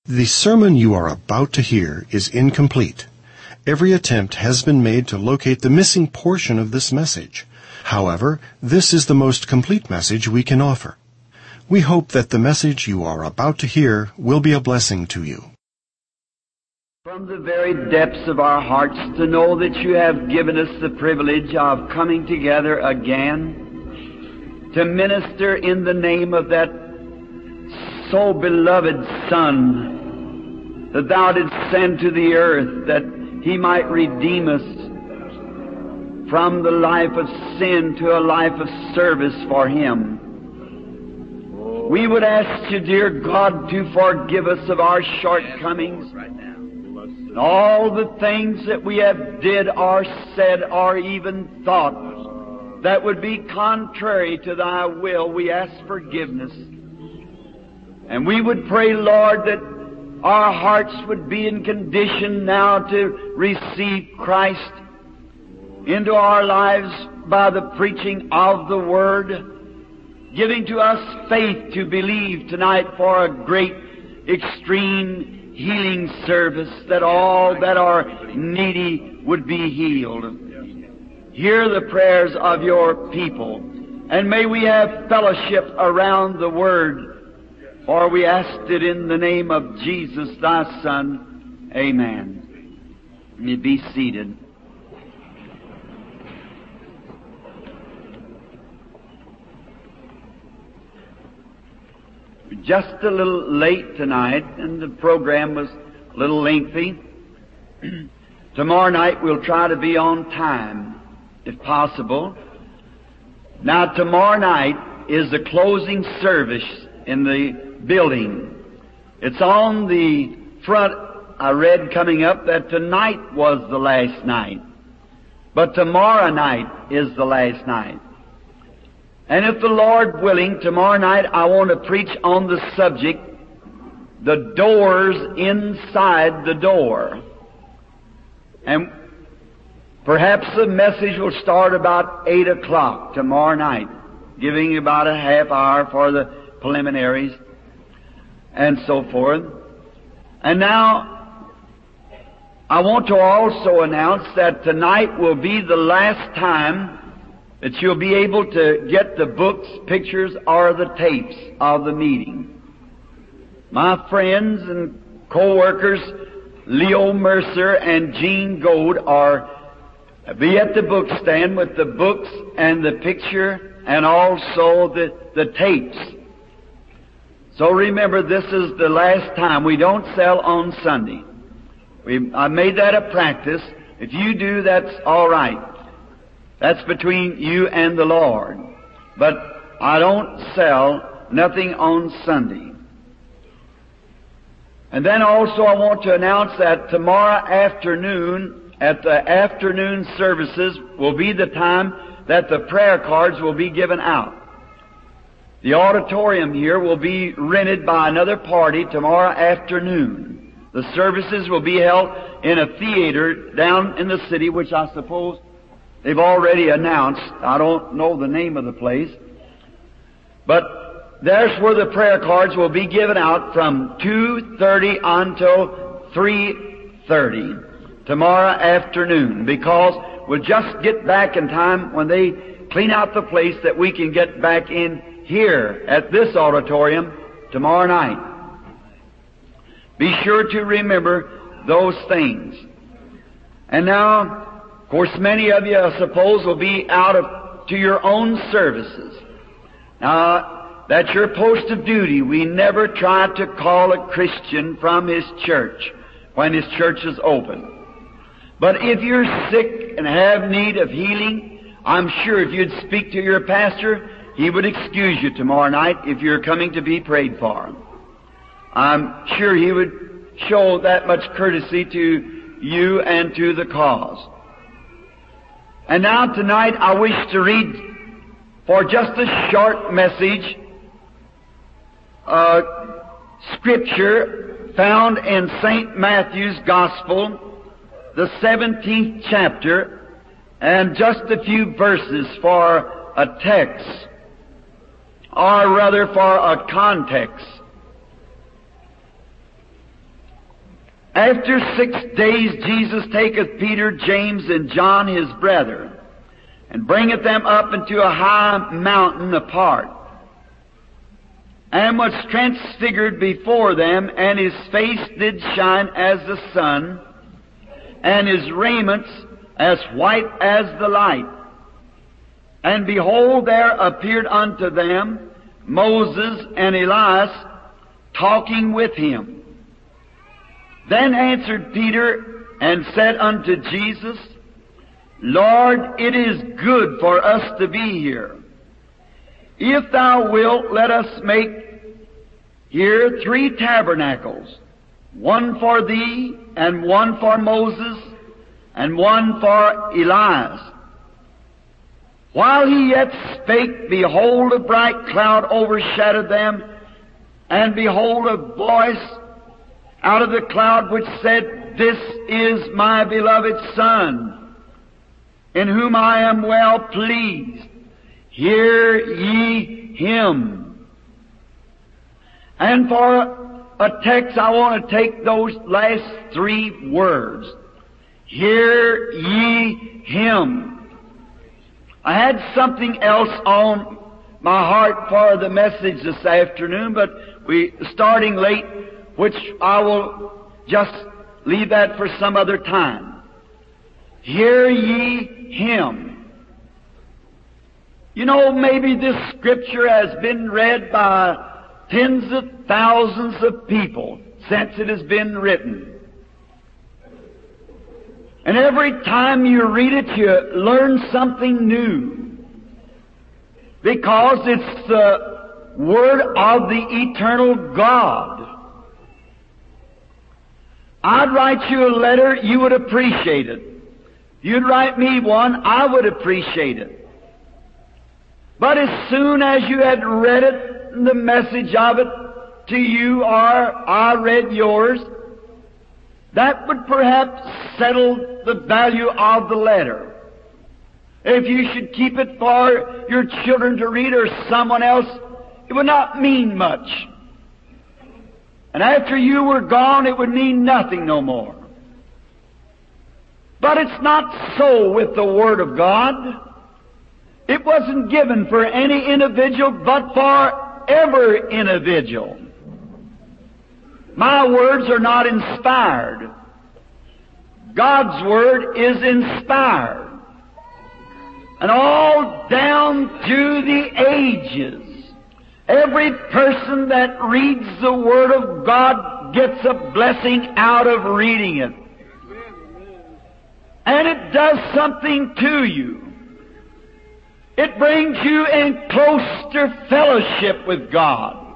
The sermon you are about to hear is incomplete. Every attempt has been made to locate the missing portion of this message. However, this is the most complete message we can offer. We hope that the message you are about to hear will be a blessing to you. From the very depths of our hearts to know that you have given us the privilege of coming together again to minister in the name of that so beloved Son that Thou didst send to the earth that He might redeem us from the life of sin to a life of service for Him. We would ask You, dear God, to forgive us of our shortcomings and all the things that we have did or said or even thought that would be contrary to Thy will. We ask forgiveness. And we would pray, Lord, that our hearts would be in condition now to receive Christ into our lives by the preaching of the Word, giving to us faith to believe tonight for a great, extreme healing service, that all that are needy would be healed. Hear the prayers of Your people, and may we have fellowship around the Word, for we asked it in the name of Jesus, Thy Son. Amen. You be seated. Just a little late tonight, and the program was a little lengthy. Tomorrow night we'll try to be on time, if possible. Now, tomorrow night is the closing service in the building. It's on the front. I read coming up that tonight was the last night, but tomorrow night is the last night. And if the Lord willing, tomorrow night I want to preach on the subject, the doors inside the door. And perhaps the message will start about 8 o'clock tomorrow night, giving about a half hour for the preliminaries and so forth. And now, I want to also announce that tonight will be the last time that you'll be able to get the books, pictures, or the tapes of the meeting. My friends and co-workers, Leo Mercer and Gene Gold, be at the book stand with the books and the picture and also the tapes. So remember, this is the last time. We don't sell on Sunday. I made that a practice. If you do, that's all right. That's between you and the Lord. But I don't sell nothing on Sunday. And then also I want to announce that tomorrow afternoon, at the afternoon services, will be the time that the prayer cards will be given out. The auditorium here will be rented by another party tomorrow afternoon. The services will be held in a theater down in the city, which I suppose they've already announced. I don't know the name of the place. But there's where the prayer cards will be given out from 2:30 until 3:30 tomorrow afternoon, because we'll just get back in time when they clean out the place that we can get back in here at this auditorium tomorrow night. Be sure to remember those things. And now, of course, many of you, I suppose, will be out to your own services. Now, that's your post of duty. We never try to call a Christian from his church when his church is open. But if you're sick and have need of healing, I'm sure if you'd speak to your pastor, he would excuse you tomorrow night if you're coming to be prayed for. I'm sure he would show that much courtesy to you and to the cause. And now tonight I wish to read for just a short message Scripture found in St. Matthew's Gospel, the 17th chapter, and just a few verses for a text, or rather for a context. After 6 days Jesus taketh Peter, James, and John his brethren, and bringeth them up into a high mountain apart, and was transfigured before them, and his face did shine as the sun, and his raiments as white as the light. And behold, there appeared unto them Moses and Elias talking with him. Then answered Peter and said unto Jesus, Lord, it is good for us to be here. If thou wilt, let us make here 3 tabernacles, one for thee, and one for Moses, and one for Elias. While he yet spake, behold, a bright cloud overshadowed them, and behold, a voice out of the cloud which said, This is my beloved Son, in whom I am well pleased. Hear ye him. And for a text, I want to take those last 3 words. Hear ye him. I had something else on my heart for the message this afternoon, but starting late, which I will just leave that for some other time. Hear ye him. You know, maybe this scripture has been read by tens of thousands of people since it has been written. And every time you read it, you learn something new. Because it's the Word of the eternal God. I'd write you a letter, you would appreciate it. You'd write me one, I would appreciate it. But as soon as you had read it, the message of it to you, or I read yours, that would perhaps settle the value of the letter. If you should keep it for your children to read or someone else, it would not mean much. And after you were gone, it would mean nothing no more. But it's not so with the Word of God. It wasn't given for any individual, but for every individual. My words are not inspired. God's Word is inspired. And all down through the ages, every person that reads the Word of God gets a blessing out of reading it. And it does something to you. It brings you in closer fellowship with God.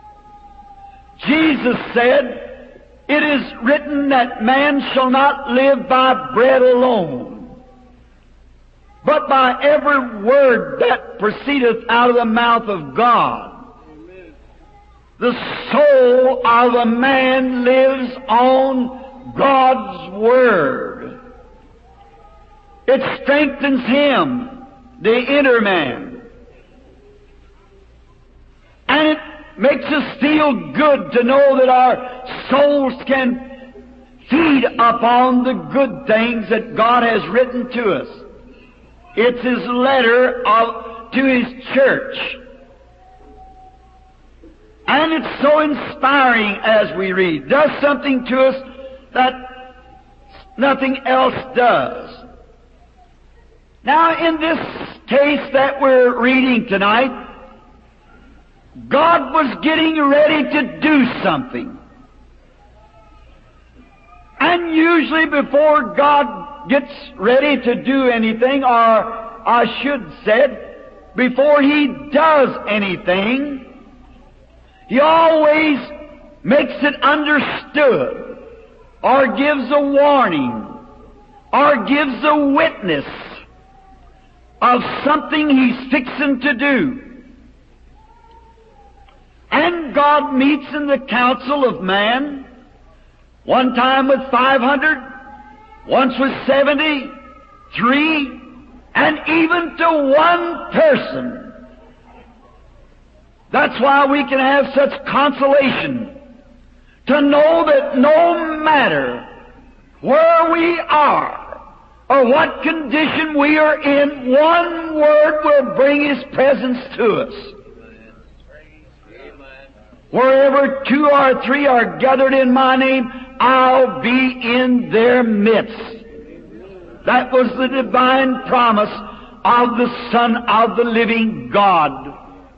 Jesus said, It is written that man shall not live by bread alone, but by every word that proceedeth out of the mouth of God. Amen. The soul of a man lives on God's Word. It strengthens him, the inner man. And it makes us feel good to know that our souls can feed upon the good things that God has written to us. It's His letter to His church. And it's so inspiring as we read. It does something to us that nothing else does. Now, in this case that we're reading tonight, God was getting ready to do something. And usually before God gets ready to do anything, or I should say, before He does anything, He always makes it understood, or gives a warning, or gives a witness of something He's fixing to do. And God meets in the council of man, one time with 500, once with 73, and even to one person. That's why we can have such consolation, to know that no matter where we are or what condition we are in, one word will bring His presence to us. Wherever two or three are gathered in my name, I'll be in their midst. That was the divine promise of the Son of the living God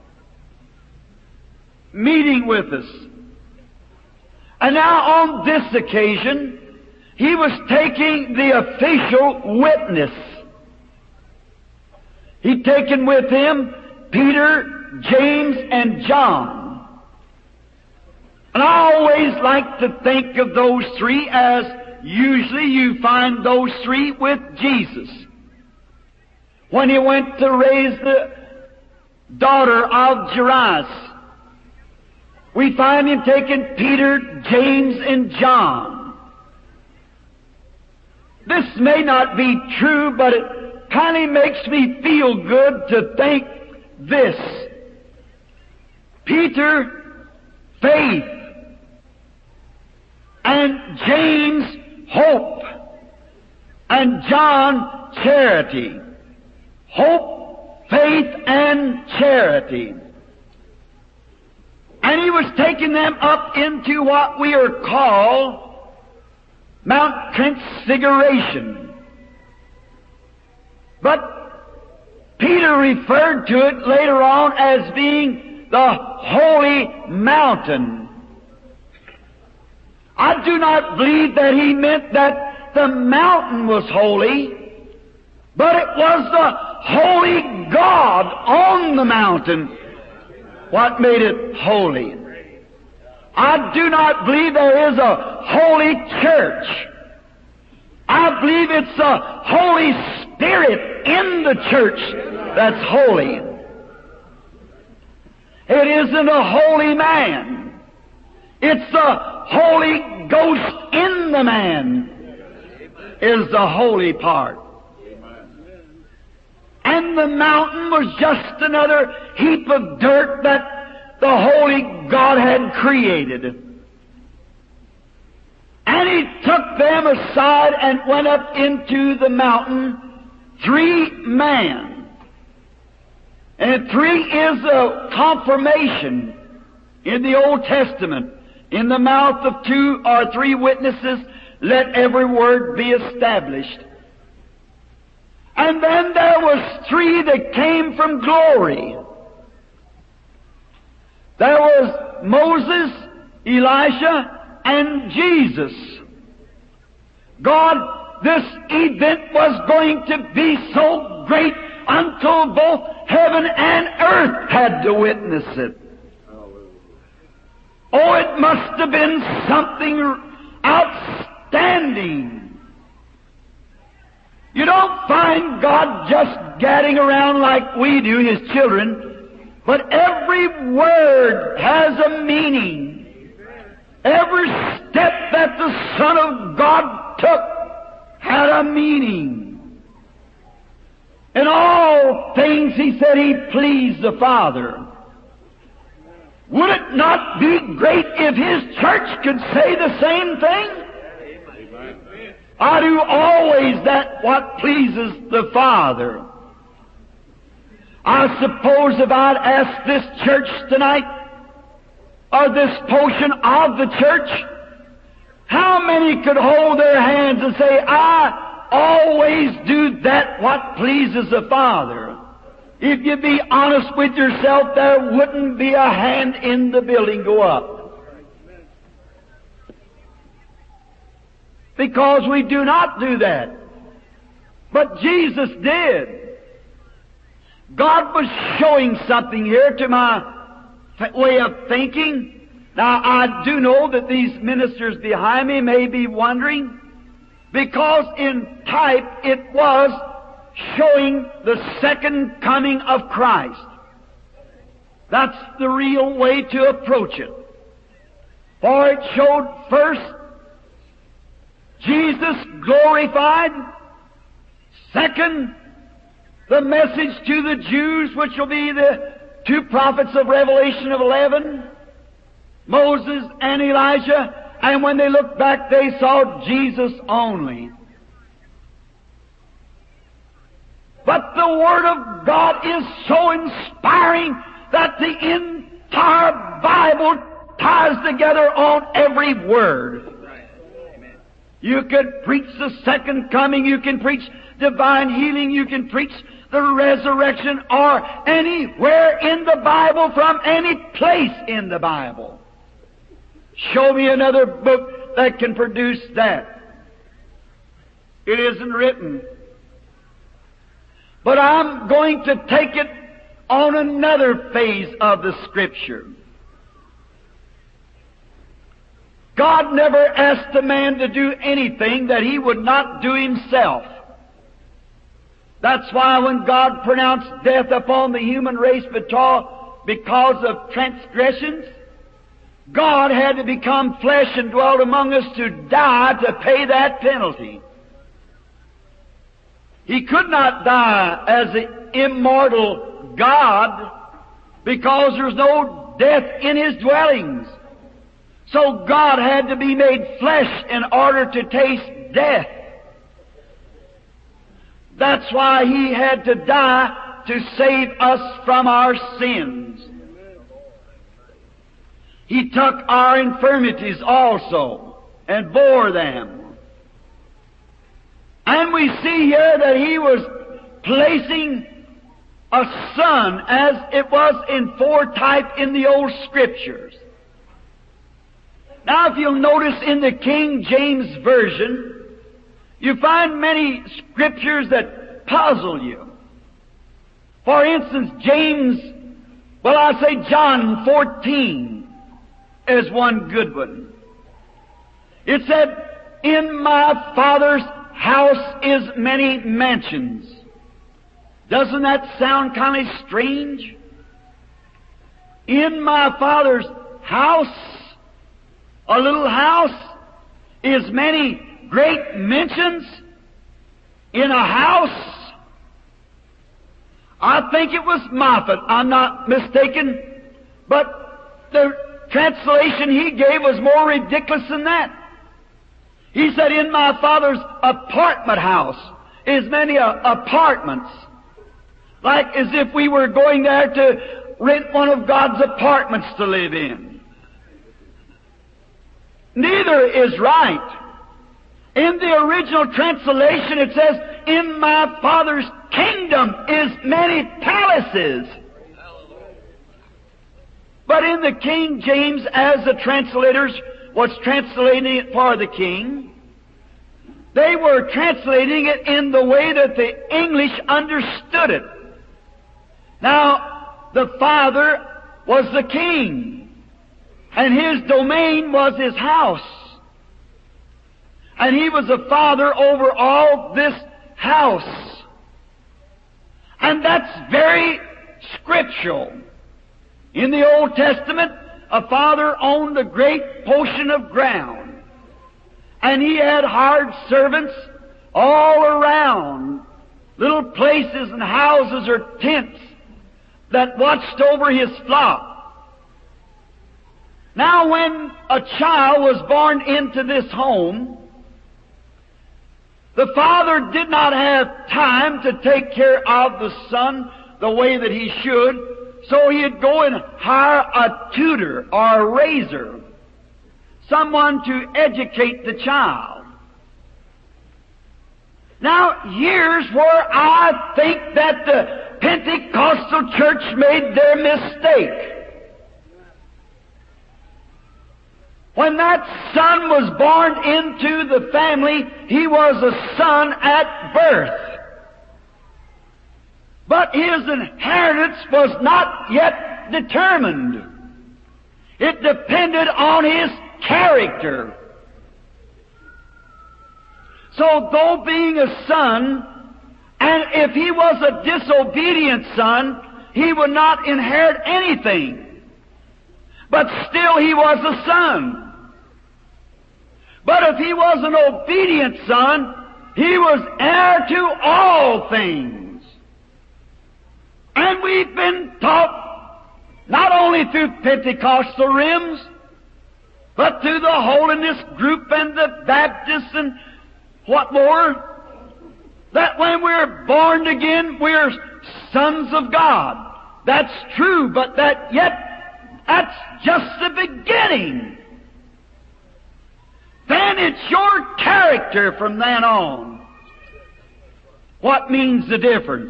meeting with us. And now on this occasion, He was taking the official witness. He'd taken with Him Peter, James, and John. And I always like to think of those three as usually you find those three with Jesus. When He went to raise the daughter of Jairus, we find Him taking Peter, James, and John. This may not be true, but it kind of makes me feel good to think this. Peter, faith, and James, hope, and John, charity. Hope, faith, and charity. And He was taking them up into what we are called Mount Transfiguration. But Peter referred to it later on as being the Holy Mountain. I do not believe that he meant that the mountain was holy, but it was the Holy God on the mountain what made it holy. I do not believe there is a holy church. I believe it's the Holy Spirit in the church that's holy. It isn't a holy man. It's the Holy Ghost in the man is the holy part. And the mountain was just another heap of dirt that the Holy God had created. And He took them aside and went up into the mountain, 3 men. And 3 is a confirmation in the Old Testament. In the mouth of 2 or 3 witnesses, let every word be established. And then there was 3 that came from glory. There was Moses, Elijah, and Jesus. God, this event was going to be so great until both heaven and earth had to witness it. Oh, it must have been something outstanding. You don't find God just gadding around like we do, His children, but every word has a meaning. Every step that the Son of God took had a meaning. In all things, He said He pleased the Father. Would it not be great if His church could say the same thing? I do always that what pleases the Father. I suppose if I'd ask this church tonight, or this portion of the church, how many could hold their hands and say, I always do that what pleases the Father? If you be honest with yourself, there wouldn't be a hand in the building go up. Because we do not do that. But Jesus did. God was showing something here to my way of thinking. Now, I do know that these ministers behind me may be wondering, because in type it was showing the second coming of Christ. That's the real way to approach it. For it showed first Jesus glorified. Second, the message to the Jews, which will be the 2 prophets of Revelation of 11. Moses and Elijah, and when they looked back, they saw Jesus only. But the Word of God is so inspiring that the entire Bible ties together on every word. You could preach the second coming, you can preach divine healing, you can preach the resurrection, or anywhere in the Bible from any place in the Bible. Show me another book that can produce that. It isn't written. But I'm going to take it on another phase of the Scripture. God never asked a man to do anything that He would not do Himself. That's why when God pronounced death upon the human race because of transgressions, God had to become flesh and dwell among us to die to pay that penalty. He could not die as an immortal God because there's no death in His dwellings. So God had to be made flesh in order to taste death. That's why He had to die to save us from our sins. He took our infirmities also and bore them. And we see here that He was placing a son as it was in foretype in the old Scriptures. Now if you'll notice in the King James Version, you find many Scriptures that puzzle you. For instance, John 14 is one good one. It said, "In my Father's house is many mansions." Doesn't that sound kind of strange? In my Father's house, a little house, is many great mansions in a house. I think it was Moffat, I'm not mistaken, but the translation he gave was more ridiculous than that. He said, "In my Father's apartment house is many apartments." Like as if we were going there to rent one of God's apartments to live in. Neither is right. In the original translation it says, "In my Father's kingdom is many palaces." But in the King James, as the translators was translating it for the king, they were translating it in the way that the English understood it. Now, the Father was the king, and His domain was His house. And He was a father over all this house. And that's very scriptural. In the Old Testament, a father owned a great portion of ground. And he had hired servants all around, little places and houses or tents that watched over his flock. Now when a child was born into this home, the father did not have time to take care of the son the way that he should, so he'd go and hire a tutor or a raiser, someone to educate the child. Now, here's where I think that the Pentecostal church made their mistake. When that son was born into the family, he was a son at birth. But his inheritance was not yet determined. It depended on his character. So though being a son, and if he was a disobedient son, he would not inherit anything. But still he was a son. But if he was an obedient son, he was heir to all things. And we've been taught, not only through Pentecostal rims, but through the Holiness Group and the Baptists and what more? That when we're born again, we're sons of God. That's true, but that's just the beginning. Then it's your character from then on. What means the difference?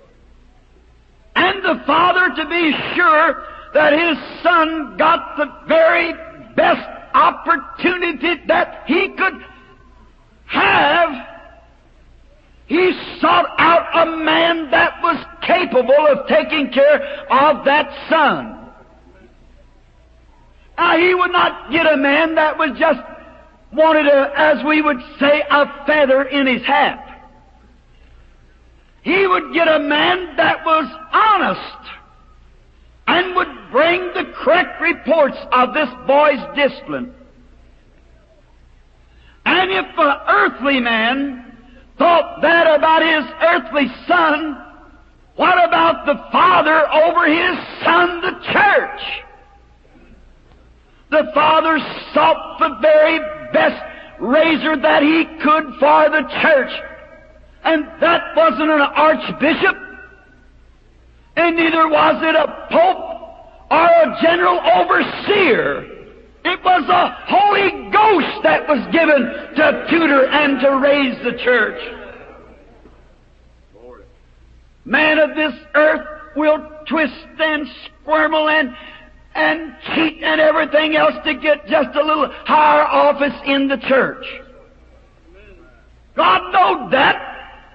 And the Father, to be sure that His Son got the very best opportunity that He could have, He sought out a man that was capable of taking care of that Son. Now, He would not get a man that was just wanted as we would say, a feather in his hat. He would get a man that was honest and would bring the correct reports of this boy's discipline. And if an earthly man thought that about his earthly son, what about the Father over His Son, the church? The Father sought the very best razor that He could for the church. And that wasn't an archbishop, and neither was it a pope or a general overseer. It was a Holy Ghost that was given to tutor and to raise the church. Man of this earth will twist and squirmel and cheat and everything else to get just a little higher office in the church. God knowed that.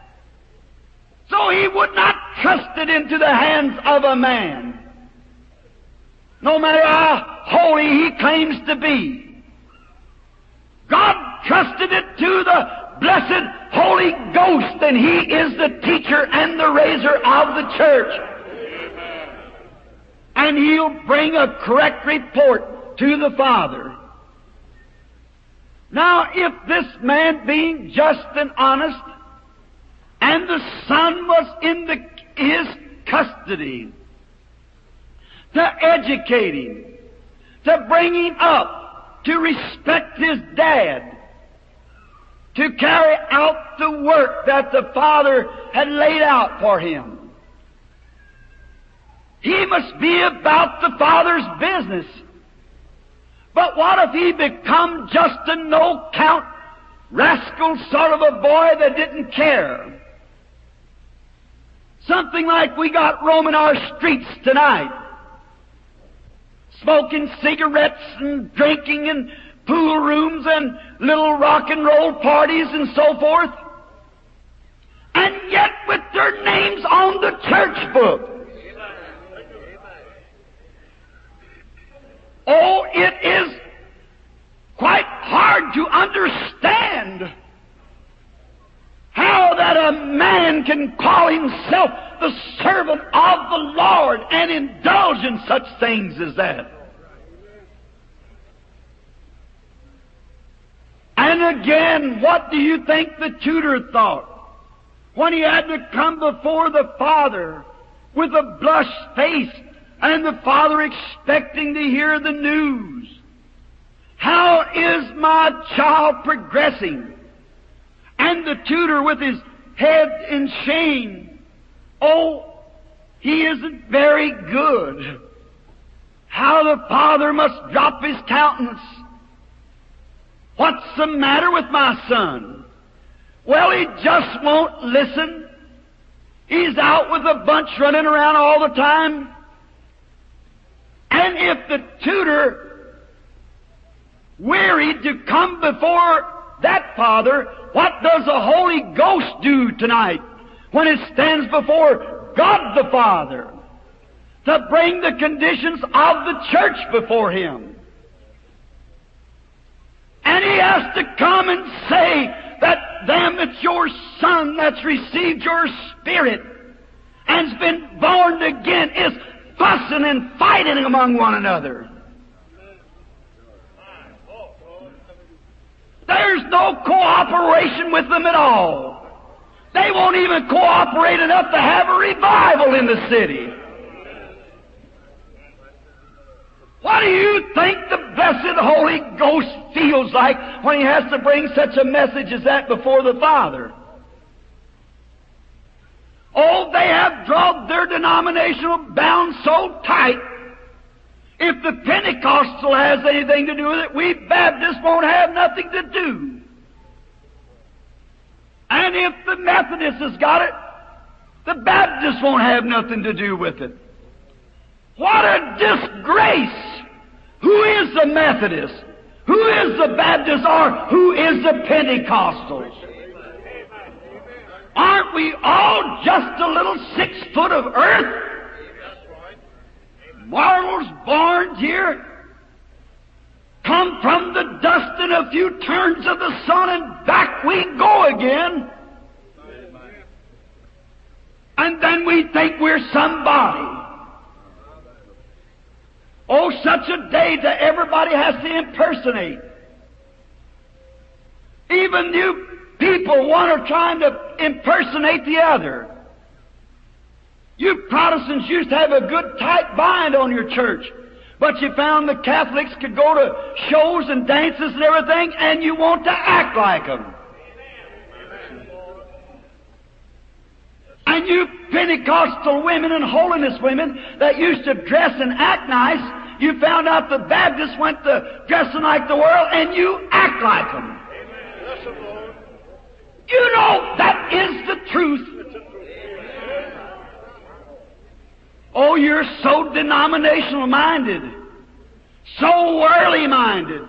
So He would not trust it into the hands of a man, no matter how holy he claims to be. God trusted it to the blessed Holy Ghost, and He is the teacher and the raiser of the church. And He'll bring a correct report to the Father. Now, if this man, being just and honest, and the Son was in His custody, to educate him, to bring him up, to respect his dad, to carry out the work that the Father had laid out for him. He must be about the Father's business. But what if he become just a no-count, rascal sort of a boy that didn't care? Something like we got roaming our streets tonight, smoking cigarettes and drinking in pool rooms and little rock and roll parties and so forth, and yet with their names on the church book. Oh, it is quite hard to understand how that a man can call himself the servant of the Lord and indulge in such things as that. And again, what do you think the tutor thought when he had to come before the Father with a blushed face and the Father expecting to hear the news? How is my child progressing? And the tutor with his head in shame. Oh, he isn't very good. How the Father must drop his countenance. What's the matter with my son? Well, he just won't listen. He's out with a bunch running around all the time. And if the tutor wearied to come before that Father, what does the Holy Ghost do tonight when it stands before God the Father to bring the conditions of the church before Him? And He has to come and say that them that's your son that's received your Spirit and's been born again is fussing and fighting among one another. There's no cooperation with them at all. They won't even cooperate enough to have a revival in the city. What What do you think the blessed Holy Ghost feels like when He has to bring such a message as that before the Father? Oh, they have drawn their denominational bounds so tight. If the Pentecostal has anything to do with it, we Baptists won't have nothing to do. And if the Methodists has got it, the Baptists won't have nothing to do with it. What a disgrace! Who is the Methodist? Who is the Baptist? Or who is the Pentecostal? Aren't we all just a little 6 foot of earth? Mortals born here, come from the dust in a few turns of the sun, and back we go again. And then we think we're somebody. Oh, such a day that everybody has to impersonate. Even you people, one are trying to impersonate the other. You Protestants used to have a good tight bind on your church, but you found the Catholics could go to shows and dances and everything, and you want to act like them. And you Pentecostal women and holiness women that used to dress and act nice, you found out the Baptists went to dressing like the world, and you act like them. You know that is the truth. Oh, you're so denominational minded, so worldly minded.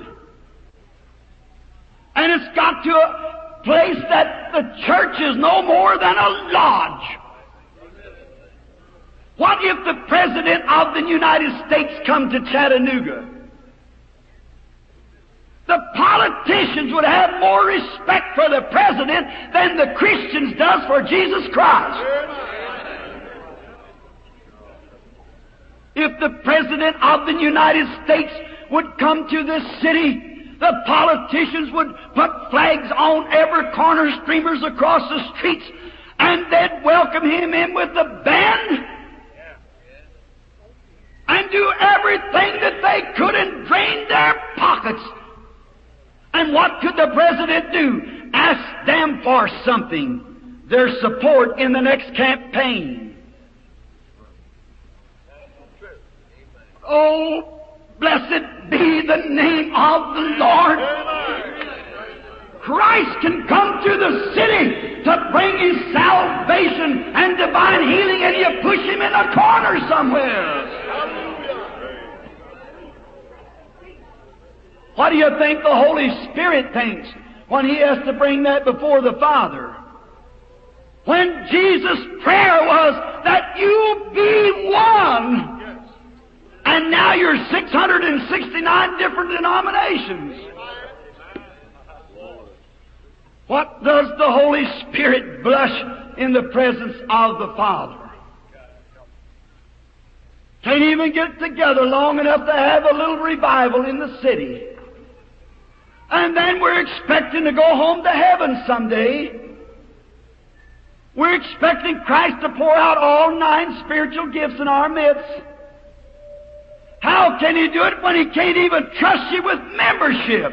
And it's got to a place that the church is no more than a lodge. What if the President of the United States come to Chattanooga? The politicians would have more respect for the President than the Christians does for Jesus Christ. If the President of the United States would come to this city, the politicians would put flags on every corner, streamers across the streets, and they'd welcome him in with a band and do everything that they could and drain their pockets. And what could the President do? Ask them for something, their support in the next campaign. Oh, blessed be the name of the Lord. Christ can come to the city to bring His salvation and divine healing, and you push Him in a corner somewhere. What do you think the Holy Spirit thinks when He has to bring that before the Father? When Jesus' prayer was that you be one. And now you're 669 different denominations. What does the Holy Spirit blush in the presence of the Father? Can't even get together long enough to have a little revival in the city. And then we're expecting to go home to heaven someday. We're expecting Christ to pour out all 9 spiritual gifts in our midst. How can He do it when He can't even trust you with membership?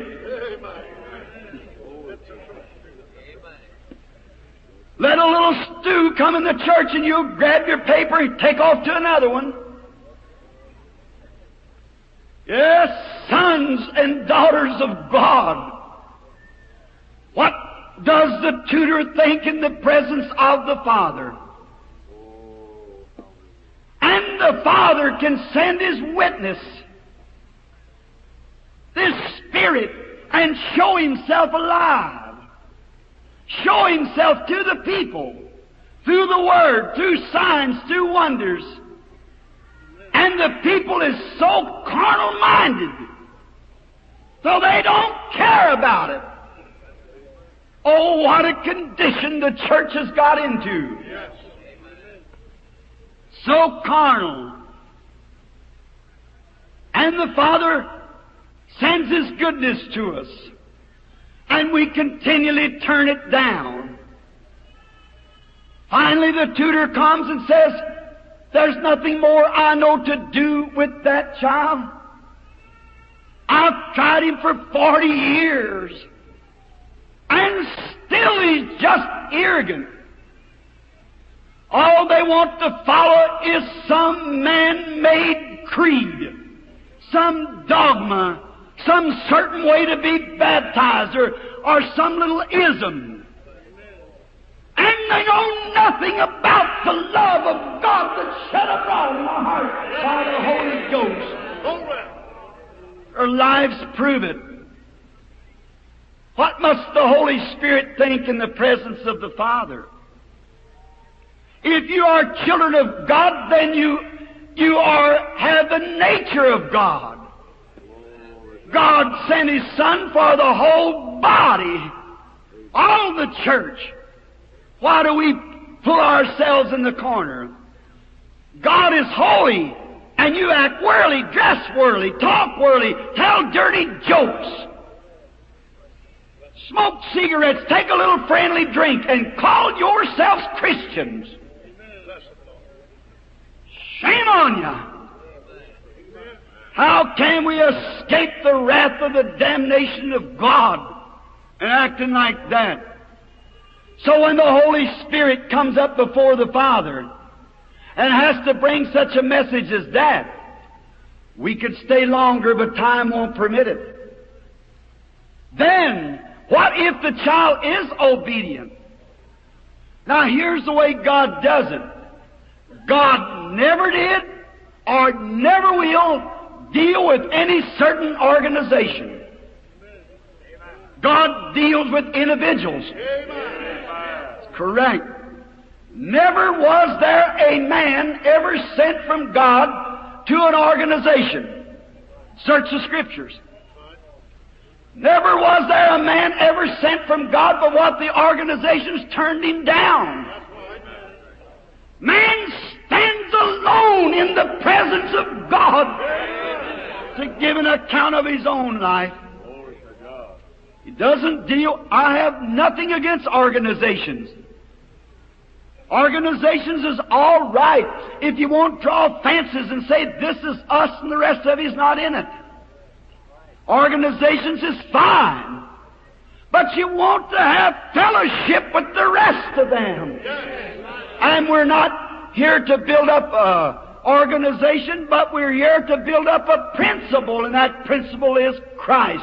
Let a little stew come in the church and you grab your paper and take off to another one. Yes, sons and daughters of God. What does the tutor think in the presence of the Father? And the Father can send His witness, this Spirit, and show Himself alive. Show Himself to the people, through the Word, through signs, through wonders. And the people is so carnal-minded, so they don't care about it. Oh, what a condition the church has got into. So carnal. And the Father sends His goodness to us, and we continually turn it down. Finally, the tutor comes and says, there's nothing more I know to do with that child. I've tried him for 40 years. And still he's just arrogant. All they want to follow is some man-made creed, some dogma, some certain way to be baptized, or some little ism. And they know nothing about the love of God that's shed abroad in my heart by the Holy Ghost. Their lives prove it. What must the Holy Spirit think in the presence of the Father? If you are children of God, then you have the nature of God. God sent His Son for the whole body, all the church. Why do we pull ourselves in the corner? God is holy, and you act worldly, dress worldly, talk worldly, tell dirty jokes, smoke cigarettes, take a little friendly drink, and call yourselves Christians. Shame on you! How can we escape the wrath of the damnation of God and acting like that? So when the Holy Spirit comes up before the Father and has to bring such a message as that, we could stay longer, but time won't permit it. Then, what if the child is obedient? Now here's the way God does it. God never did or never will deal with any certain organization. God deals with individuals. Correct. Never was there a man ever sent from God to an organization. Search the Scriptures. Never was there a man ever sent from God, but what the organizations turned him down. Man stands alone in the presence of God to give an account of his own life. He doesn't deal. I have nothing against organizations. Organizations is all right if you won't draw fences and say this is us and the rest of you is not in it. Organizations is fine, but you want to have fellowship with the rest of them. And we're not here to build up an organization, but we're here to build up a principle, and that principle is Christ.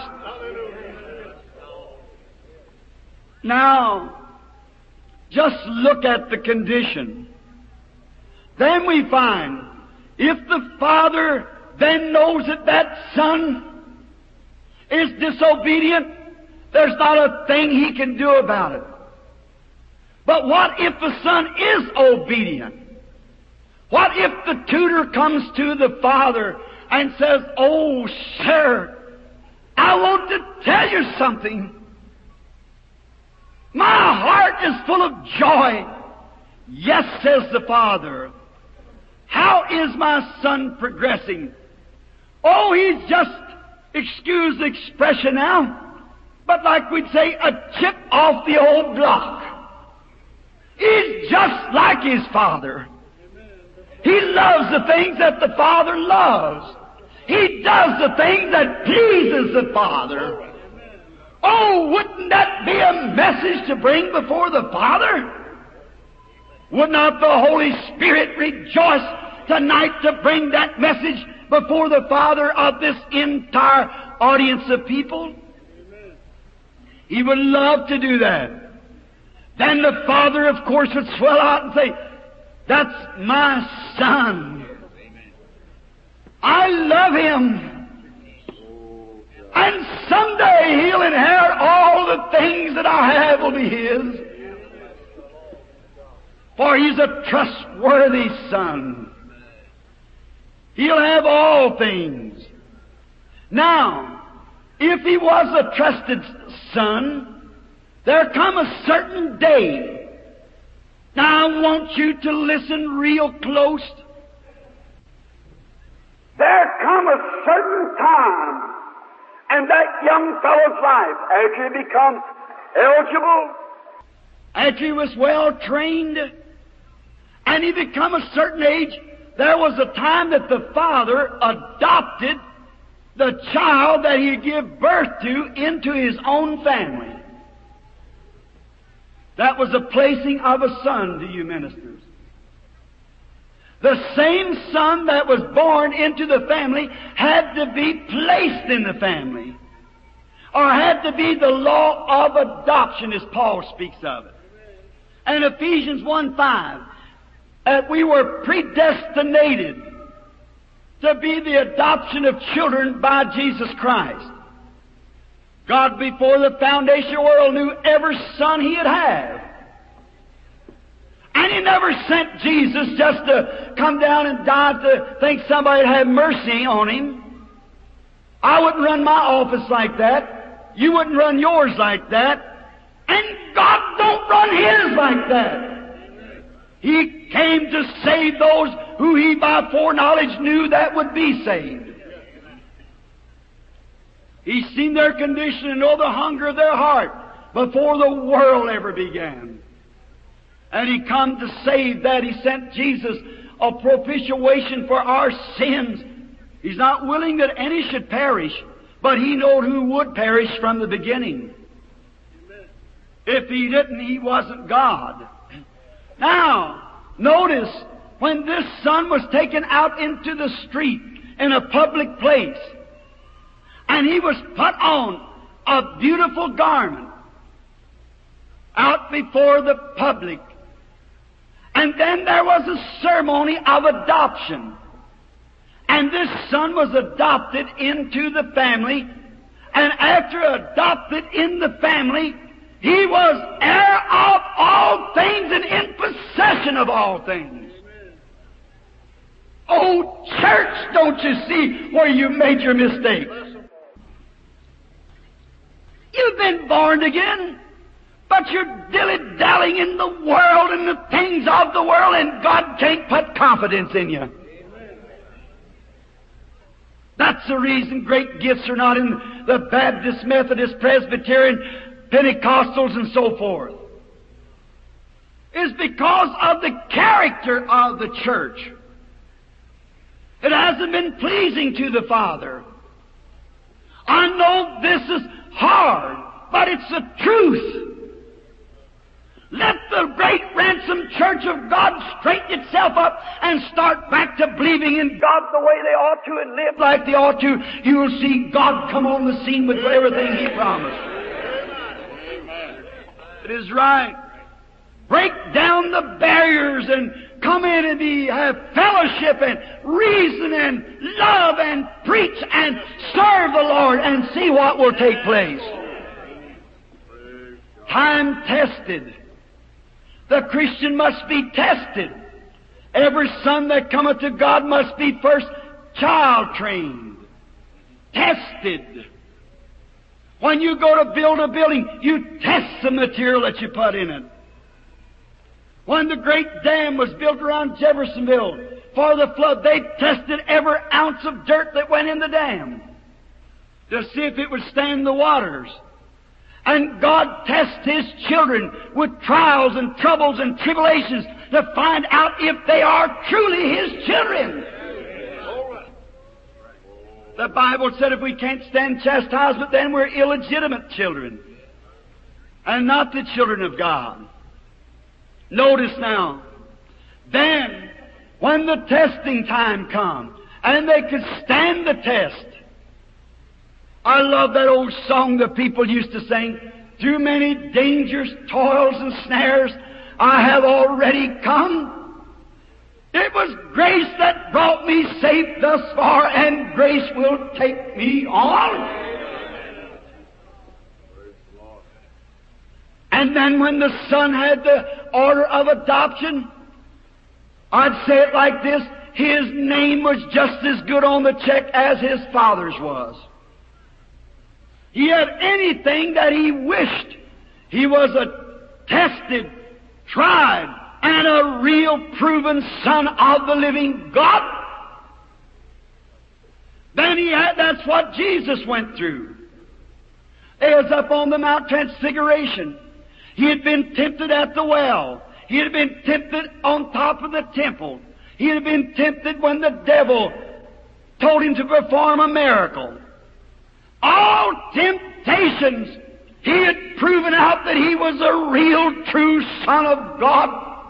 Now, just look at the condition. Then we find, if the Father then knows that that Son is disobedient, there's not a thing He can do about it. But what if the Son is obedient? What if the tutor comes to the Father and says, "Oh, sir, I want to tell you something. My heart is full of joy." "Yes," says the Father. "How is my son progressing?" "Oh, he's just," excuse the expression now, but like we'd say, a chip off the old block. He's just like his father. He loves the things that the Father loves. He does the things that pleases the Father. Oh, wouldn't that be a message to bring before the Father? Would not the Holy Spirit rejoice tonight to bring that message before the Father of this entire audience of people? He would love to do that. Then the Father, of course, would swell out and say, "That's my son. I love him. And someday he'll inherit all the things that I have will be his. For he's a trustworthy son. He'll have all things." Now, if he was a trusted son, there come a certain day. Now I want you to listen real close. There come a certain time in that young fellow's life, after he becomes eligible, after he was well trained, and he become a certain age, there was a time that the Father adopted the child that He gave birth to into His own family. That was the placing of a son to you ministers. The same son that was born into the family had to be placed in the family, or had to be the law of adoption, as Paul speaks of it. And Ephesians 1:5, that we were predestinated to be the adoption of children by Jesus Christ. God, before the foundation of the world, knew every son He'd have. And He never sent Jesus just to come down and die to think somebody'd have mercy on Him. I wouldn't run my office like that. You wouldn't run yours like that. And God don't run His like that. He came to save those who He by foreknowledge knew that would be saved. He's seen their condition and know the hunger of their heart before the world ever began. And He come to save that. He sent Jesus a propitiation for our sins. He's not willing that any should perish, but He knowed who would perish from the beginning. If He didn't, He wasn't God. Now, notice, when this son was taken out into the street in a public place, and he was put on a beautiful garment out before the public, and then there was a ceremony of adoption, and this son was adopted into the family, and after adopted in the family, he was heir of all things and in possession of all things. Oh, church, don't you see where you made your mistake? You've been born again, but you're dilly-dallying in the world and the things of the world, and God can't put confidence in you. That's the reason great gifts are not in the Baptist, Methodist, Presbyterian, Pentecostals, and so forth. Is because of the character of the church. It hasn't been pleasing to the Father. I know this is hard, but it's the truth. Let the great ransomed church of God straighten itself up and start back to believing in God the way they ought to and live like they ought to. You'll see God come on the scene with everything He promised. It is right. Break down the barriers and come in and have fellowship and reason and love and preach and serve the Lord and see what will take place. Time tested. The Christian must be tested. Every son that cometh to God must be first child trained, tested. When you go to build a building, you test the material that you put in it. When the great dam was built around Jeffersonville for the flood, they tested every ounce of dirt that went in the dam to see if it would stand the waters. And God tests His children with trials and troubles and tribulations to find out if they are truly His children. The Bible said if we can't stand chastisement, then we're illegitimate children and not the children of God. Notice now, then, when the testing time come, and they could stand the test. I love that old song the people used to sing, through many dangers, toils, and snares, I have already come. It was grace that brought me safe thus far, and grace will take me on. And then when the son had the order of adoption, I'd say it like this, his name was just as good on the check as his father's was. He had anything that he wished. He was a tested, tried, and a real proven son of the living God. Then that's what Jesus went through. It was up on the Mount Transfiguration. He had been tempted at the well. He had been tempted on top of the temple. He had been tempted when the devil told him to perform a miracle. all temptations, he had proven out that he was a real, true Son of God.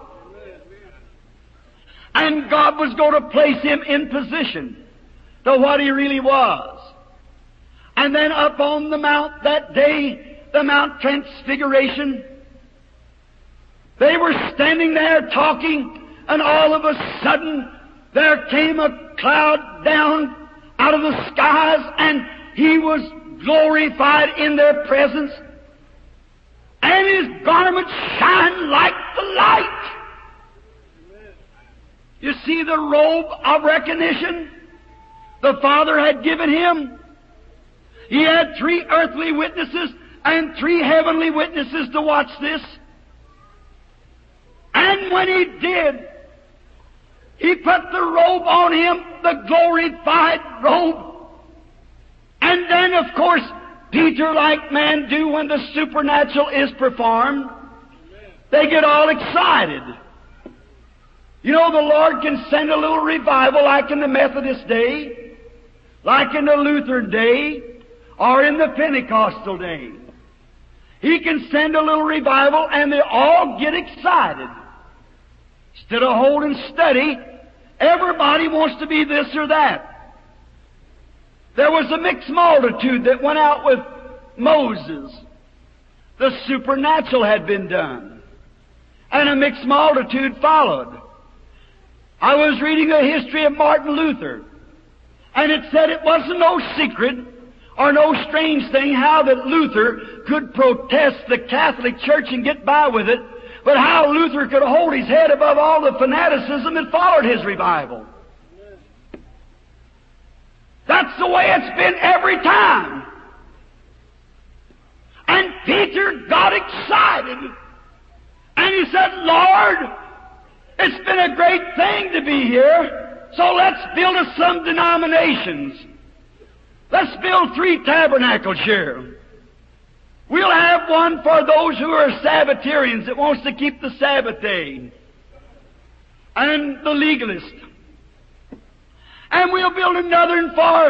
And God was going to place him in position to what he really was. And then up on the mount that day, the Mount Transfiguration, they were standing there talking, and all of a sudden there came a cloud down out of the skies, and he was glorified in their presence, and his garments shined like the light. You see the robe of recognition the Father had given him? He had 3 earthly witnesses and 3 heavenly witnesses to watch this. And when he did, he put the robe on him, the glorified robe. And then, of course, Peter, like men do when the supernatural is performed, they get all excited. You know, the Lord can send a little revival like in the Methodist day, like in the Lutheran day, or in the Pentecostal day. He can send a little revival and they all get excited. Instead of holding steady, everybody wants to be this or that. There was a mixed multitude that went out with Moses. The supernatural had been done. And a mixed multitude followed. I was reading the history of Martin Luther, and it said it wasn't no secret or no strange thing how that Luther could protest the Catholic Church and get by with it, but how Luther could hold his head above all the fanaticism that followed his revival. That's the way it's been every time. And Peter got excited, and he said, Lord, it's been a great thing to be here, so let's build us some denominations. Let's build 3 tabernacles here. We'll have one for those who are Sabbatarians that wants to keep the Sabbath day, and the legalist. And we'll build another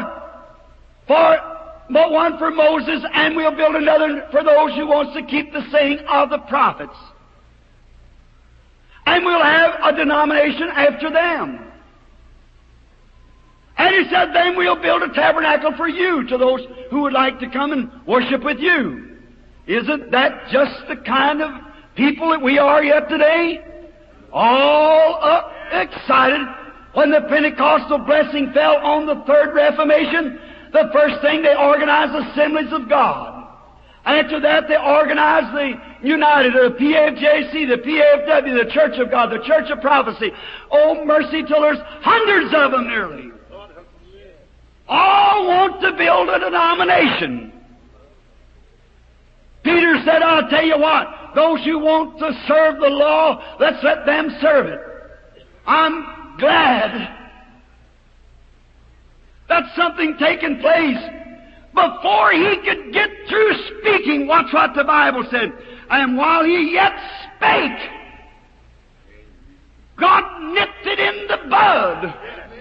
but one for Moses, and we'll build another for those who wants to keep the saying of the prophets. And we'll have a denomination after them. And he said, then we'll build a tabernacle for you, to those who would like to come and worship with you. Isn't that just the kind of people that we are yet today? All up, excited. When the Pentecostal blessing fell on the Third Reformation, the first thing they organized Assemblies of God. After that, they organized the United, the PFJC, the PFW, the Church of God, the Church of Prophecy. Oh, mercy till there's hundreds of them nearly. All want to build a denomination. Peter said, I'll tell you what, those who want to serve the law, let's let them serve it. I'm glad that's something taking place. Before he could get through speaking, watch what the Bible said. And while he yet spake, God nipped it in the bud.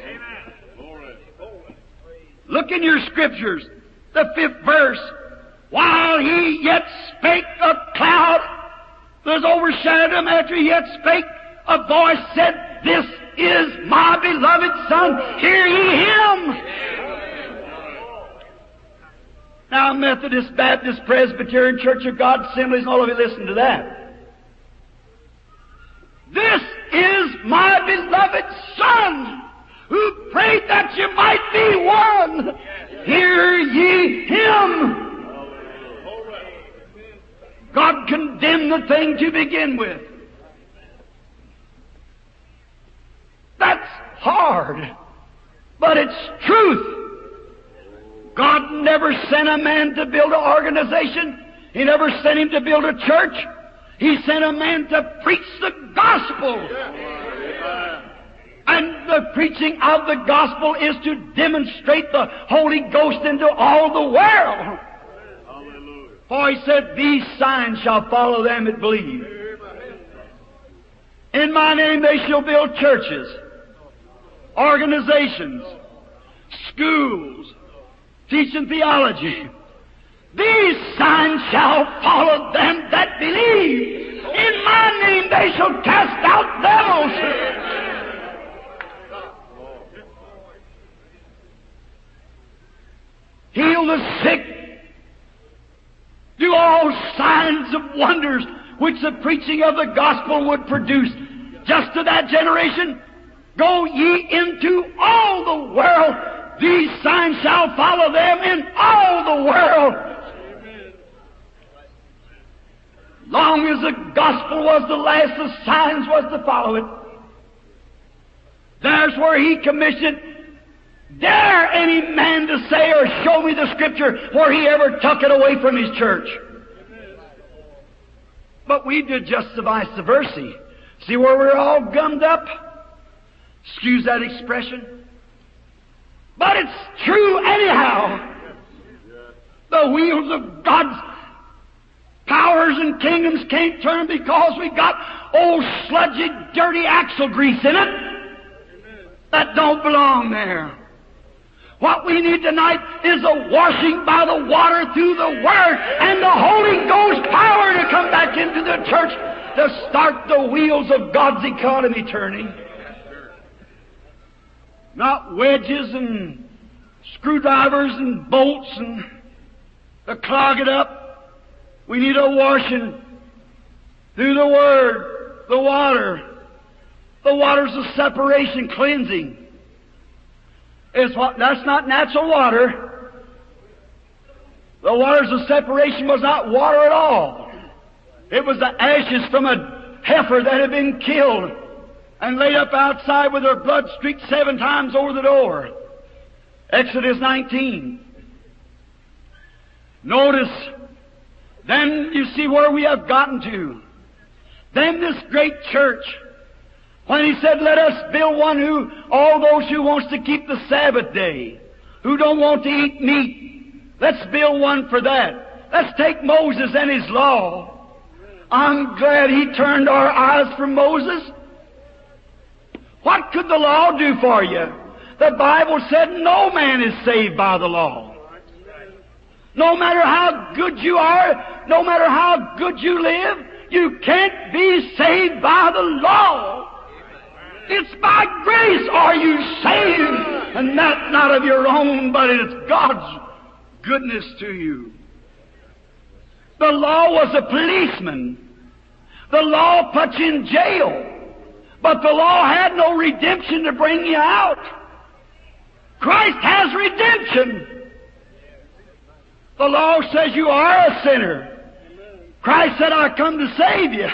Look in your scriptures, the 5th verse. While he yet spake, a cloud was overshadowed him. After he yet spake, a voice said, This is my beloved Son, hear ye him. Now, Methodist, Baptist, Presbyterian, Church of God, Assemblies, and all of you listen to that. This is my beloved Son, who prayed that you might be one. Hear ye him. God condemned the thing to begin with. That's hard, but it's truth. God never sent a man to build an organization. He never sent him to build a church. He sent a man to preach the gospel. And the preaching of the gospel is to demonstrate the Holy Ghost into all the world. For he said, These signs shall follow them that believe. In my name they shall build churches, organizations, schools, teaching theology. These signs shall follow them that believe. In my name they shall cast out devils. Heal the sick. Do all signs of wonders which the preaching of the gospel would produce. Just to that generation, go ye into all the world. These signs shall follow them in all the world. Long as the gospel was the last, the signs was to follow it. There's where He commissioned. Dare any man to say or show me the Scripture where He ever took it away from His church. But we did just the vice versa. See where we're all gummed up? Excuse that expression. But it's true anyhow. The wheels of God's powers and kingdoms can't turn because we got old sludgy, dirty axle grease in it that don't belong there. What we need tonight is a washing by the water through the Word and the Holy Ghost power to come back into the church to start the wheels of God's economy turning. Not wedges and screwdrivers and bolts and to clog it up. We need a washing through the Word, the water. The water's a separation, cleansing. That's not natural water. The waters of separation was not water at all. It was the ashes from a heifer that had been killed and laid up outside with her blood streaked 7 times over the door. Exodus 19. Notice, then you see where we have gotten to. Then this great church, when He said, let us build one all those who wants to keep the Sabbath day, who don't want to eat meat, let's build one for that. Let's take Moses and his law. I'm glad He turned our eyes from Moses. What could the law do for you? The Bible said no man is saved by the law. No matter how good you are, no matter how good you live, you can't be saved by the law. It's by grace are you saved, and that not of your own, but it's God's goodness to you. The law was a policeman. The law put you in jail. But the law had no redemption to bring you out. Christ has redemption. The law says you are a sinner. Christ said, I come to save you.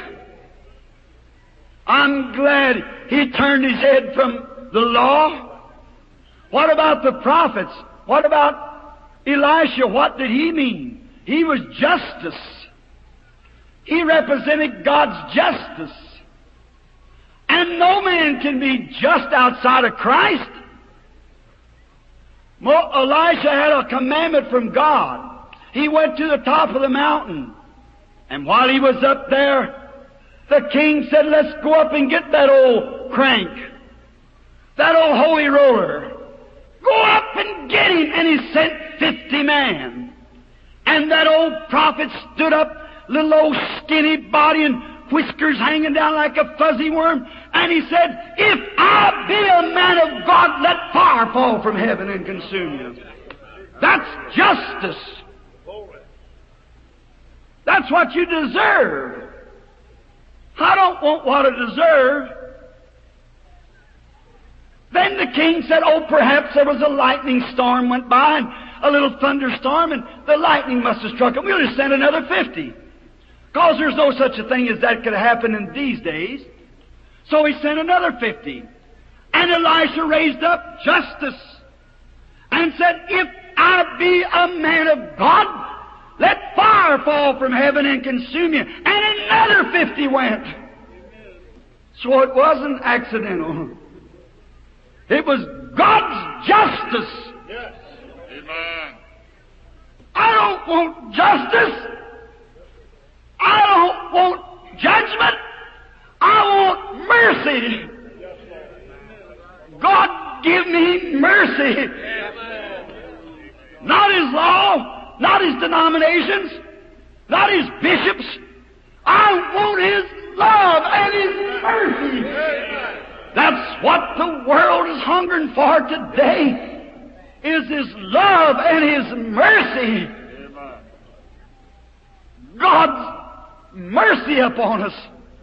I'm glad He turned His head from the law. What about the prophets? What about Elisha? What did he mean? He was justice. He represented God's justice. And no man can be just outside of Christ. Elisha had a commandment from God. He went to the top of the mountain. And while he was up there, the king said, let's go up and get that old crank, that old holy roller. Go up and get him. And he sent 50 men. And that old prophet stood up, little old skinny body and whiskers hanging down like a fuzzy worm. And he said, if I be a man of God, let fire fall from heaven and consume you. That's justice. That's what you deserve. I don't want what I deserve. Then the king said, oh, perhaps there was a lightning storm went by and a little thunderstorm and the lightning must have struck him. We'll just send another 50. Because there's no such a thing as that could happen in these days. So he sent another 50. And Elisha raised up justice and said, if I be a man of God, let fire fall from heaven and consume you. And another 50 went. So it wasn't accidental. It was God's justice. Yes. Amen. I don't want justice. I don't want judgment. I want mercy. God give me mercy. Not hungering for today is His love and His mercy. God's mercy upon us.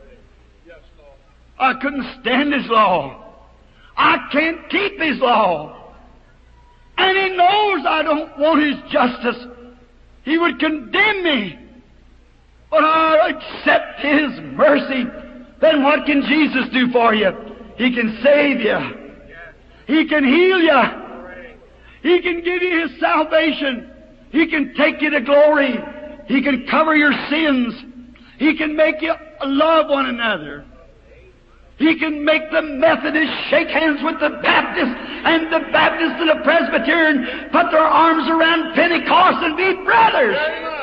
I couldn't stand His law. I can't keep His law. And He knows I don't want His justice. He would condemn me. But I accept His mercy. Then what can Jesus do for you? He can save you. He can heal you. He can give you His salvation. He can take you to glory. He can cover your sins. He can make you love one another. He can make the Methodists shake hands with the Baptists, and the Baptists and the Presbyterian put their arms around Pentecost and be brothers.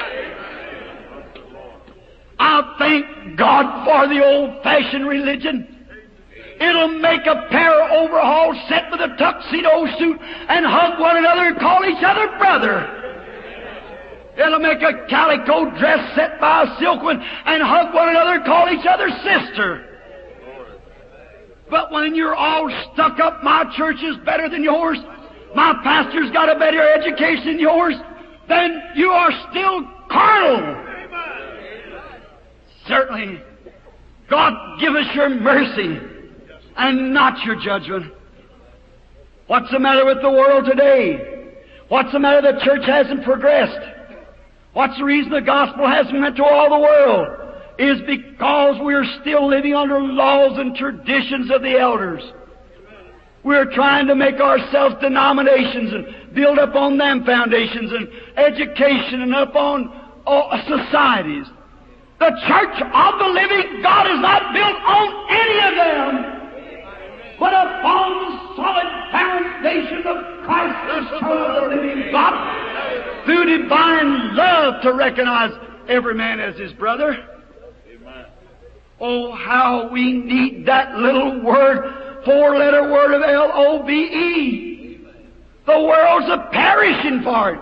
I thank God for the old-fashioned religion. It'll make a pair of overalls set with a tuxedo suit and hug one another and call each other brother. It'll make a calico dress set by a silk one and hug one another and call each other sister. But when you're all stuck up, my church is better than yours, my pastor's got a better education than yours, then you are still carnal. Certainly, God give us your mercy and not your judgment. What's the matter with the world today? What's the matter? The church hasn't progressed. What's the reason the gospel hasn't went to all the world? Is because we're still living under laws and traditions of the elders. We're trying to make ourselves denominations and build up on them foundations and education and up on societies. The church of the living God is not built on any of them, but upon the solid foundation of Christ, the Son of the living God, through divine love to recognize every man as his brother. Oh, how we need that little word, four-letter word of L-O-V-E. The world's a-perishing for it.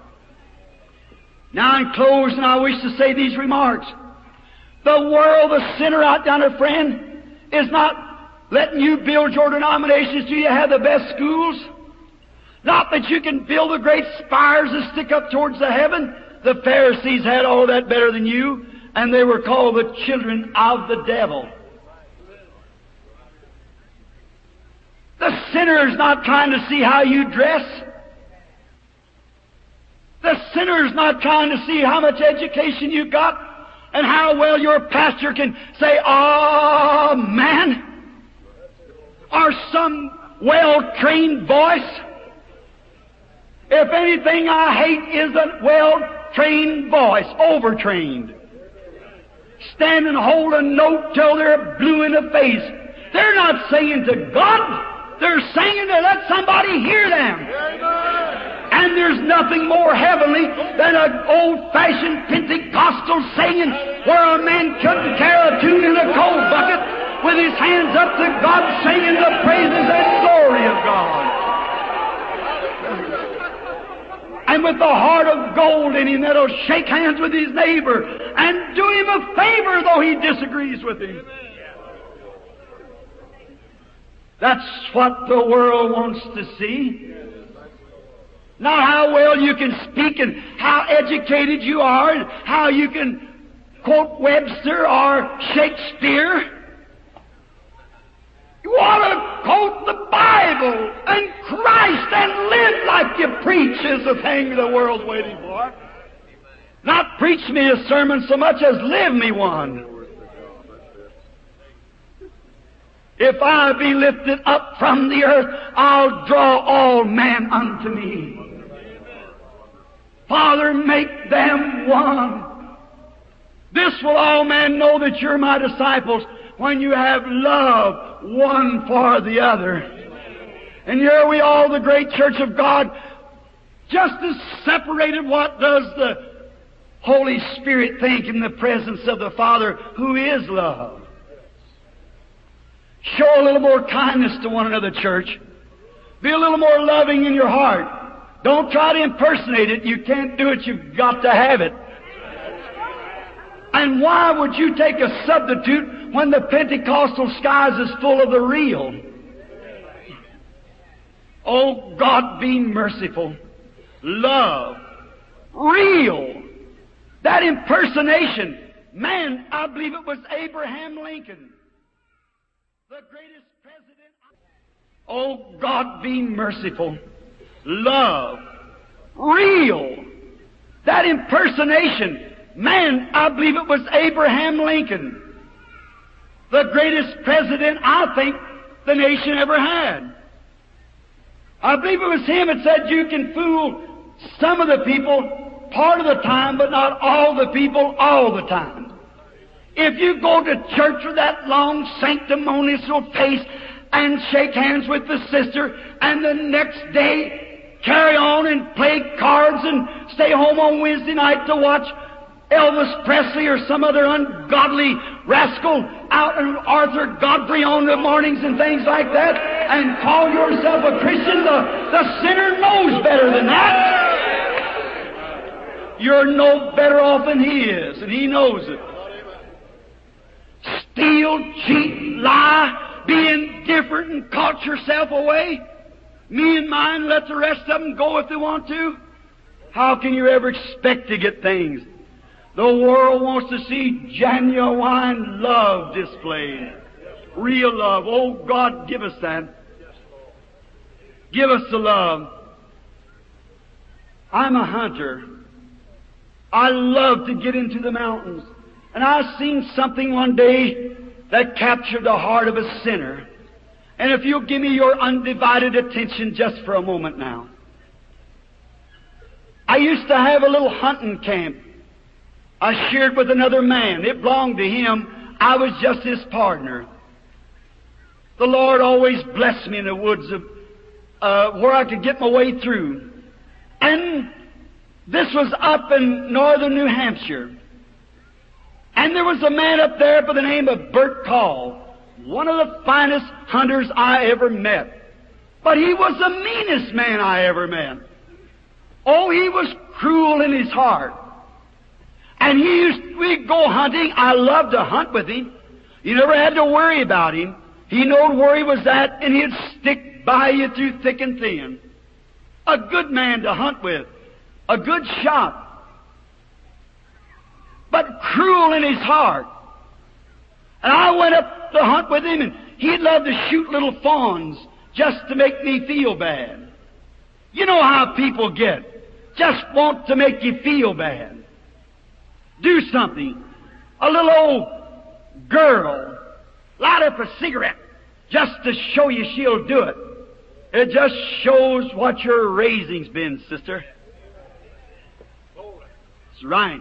Now, in closing, I wish to say these remarks. The world, the sinner out down there, friend, is not letting you build your denominations till you have the best schools. Not that you can build the great spires that stick up towards the heaven. The Pharisees had all that better than you, and they were called the children of the devil. The sinner is not trying to see how you dress. The sinner is not trying to see how much education you got and how well your pastor can say, "Amen," or some well-trained voice. If anything I hate is a well-trained voice, overtrained. Stand and hold a note till they're blue in the face. They're not singing to God. They're singing to let somebody hear them. And there's nothing more heavenly than an old-fashioned Pentecostal singing where a man couldn't carry a tune in a coal bucket with his hands up to God singing the praises and glory of God. And with the heart of gold in him that'll shake hands with his neighbor and do him a favor though he disagrees with him. That's what the world wants to see. Not how well you can speak and how educated you are and how you can quote Webster or Shakespeare. You ought to quote the Bible and Christ and live like you preach is the thing the world's waiting for. Not preach me a sermon so much as live me one. If I be lifted up from the earth, I'll draw all men unto me. Father, make them one. This will all men know that you're my disciples when you have love one for the other. And here we all, the great church of God, just as separated. What does the Holy Spirit think in the presence of the Father, who is love? Show a little more kindness to one another, church. Be a little more loving in your heart. Don't try to impersonate it. You can't do it. You've got to have it. And why would you take a substitute when the Pentecostal skies is full of the real? Oh, God, be merciful. Love. Real. That impersonation. Man, I believe it was Abraham Lincoln. The greatest president. Oh, God, be merciful. Love. Real. That impersonation. Man, I believe it was Abraham Lincoln. The greatest president, I think, the nation ever had. I believe it was him that said you can fool some of the people part of the time, but not all the people all the time. If you go to church with that long sanctimonious face and shake hands with the sister, and the next day carry on and play cards and stay home on Wednesday night to watch Elvis Presley or some other ungodly rascal out and Arthur Godfrey on the mornings and things like that, and call yourself a Christian, the sinner knows better than that. You're no better off than he is, and he knows it. Steal, cheat, lie, be indifferent and caught yourself away. Me and mine, let the rest of them go if they want to. How can you ever expect to get things? The world wants to see genuine love displayed. Real love. Oh, God, give us that. Give us the love. I'm a hunter. I love to get into the mountains. And I seen something one day that captured the heart of a sinner. And if you'll give me your undivided attention just for a moment now. I used to have a little hunting camp. I shared with another man. It belonged to him. I was just his partner. The Lord always blessed me in the woods of where I could get my way through. And this was up in northern New Hampshire. And there was a man up there by the name of Bert Call, one of the finest hunters I ever met. But he was the meanest man I ever met. Oh, he was cruel in his heart. And we'd go hunting. I loved to hunt with him. You never had to worry about him. He knowed where he was at, and he'd stick by you through thick and thin. A good man to hunt with. A good shot. But cruel in his heart. And I went up to hunt with him, and he'd love to shoot little fawns just to make me feel bad. You know how people get. Just want to make you feel bad. Do something. A little old girl light up a cigarette just to show you she'll do it. It just shows what your raising's been, sister. That's right.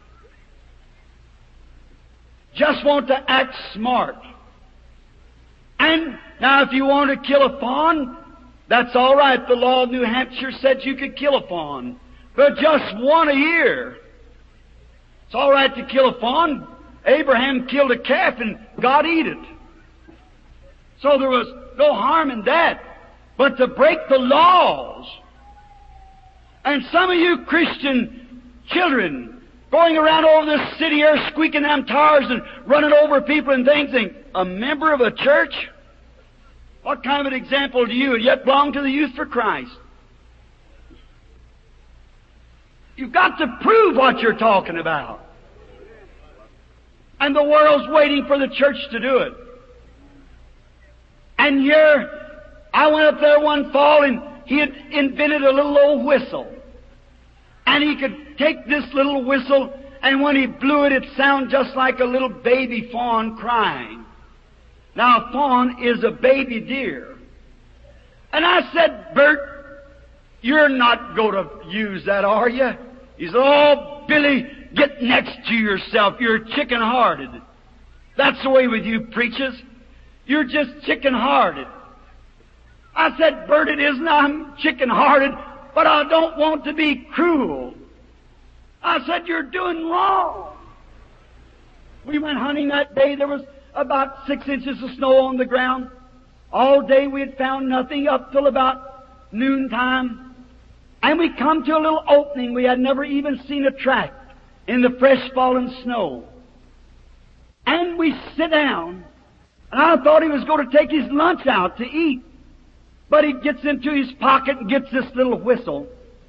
Just want to act smart. And now if you want to kill a fawn, that's all right. The law of New Hampshire said you could kill a fawn. But just one a year. It's all right to kill a fawn. Abraham killed a calf and God ate it. So there was no harm in that. But to break the laws. And some of you Christian children going around over this city here squeaking them tires and running over people and things, think, a member of a church? What kind of an example do you yet belong to the Youth for Christ? You've got to prove what you're talking about. And the world's waiting for the church to do it. And here, I went up there one fall and he had invented a little old whistle. And he could take this little whistle, and when he blew it, it'd sound just like a little baby fawn crying. Now, a fawn is a baby deer. And I said, Bert, you're not going to use that, are you? He said, oh, Billy, get next to yourself. You're chicken-hearted. That's the way with you preachers. You're just chicken-hearted. I said, Bert, it isn't. I'm chicken-hearted, but I don't want to be cruel. I said, you're doing wrong. We went hunting that day. There was about 6 inches of snow on the ground. All day we had found nothing up till about noontime. And we come to a little opening. We had never even seen a track in the fresh fallen snow. And we sit down. And I thought he was going to take his lunch out to eat. But he gets into his pocket and gets this little whistle.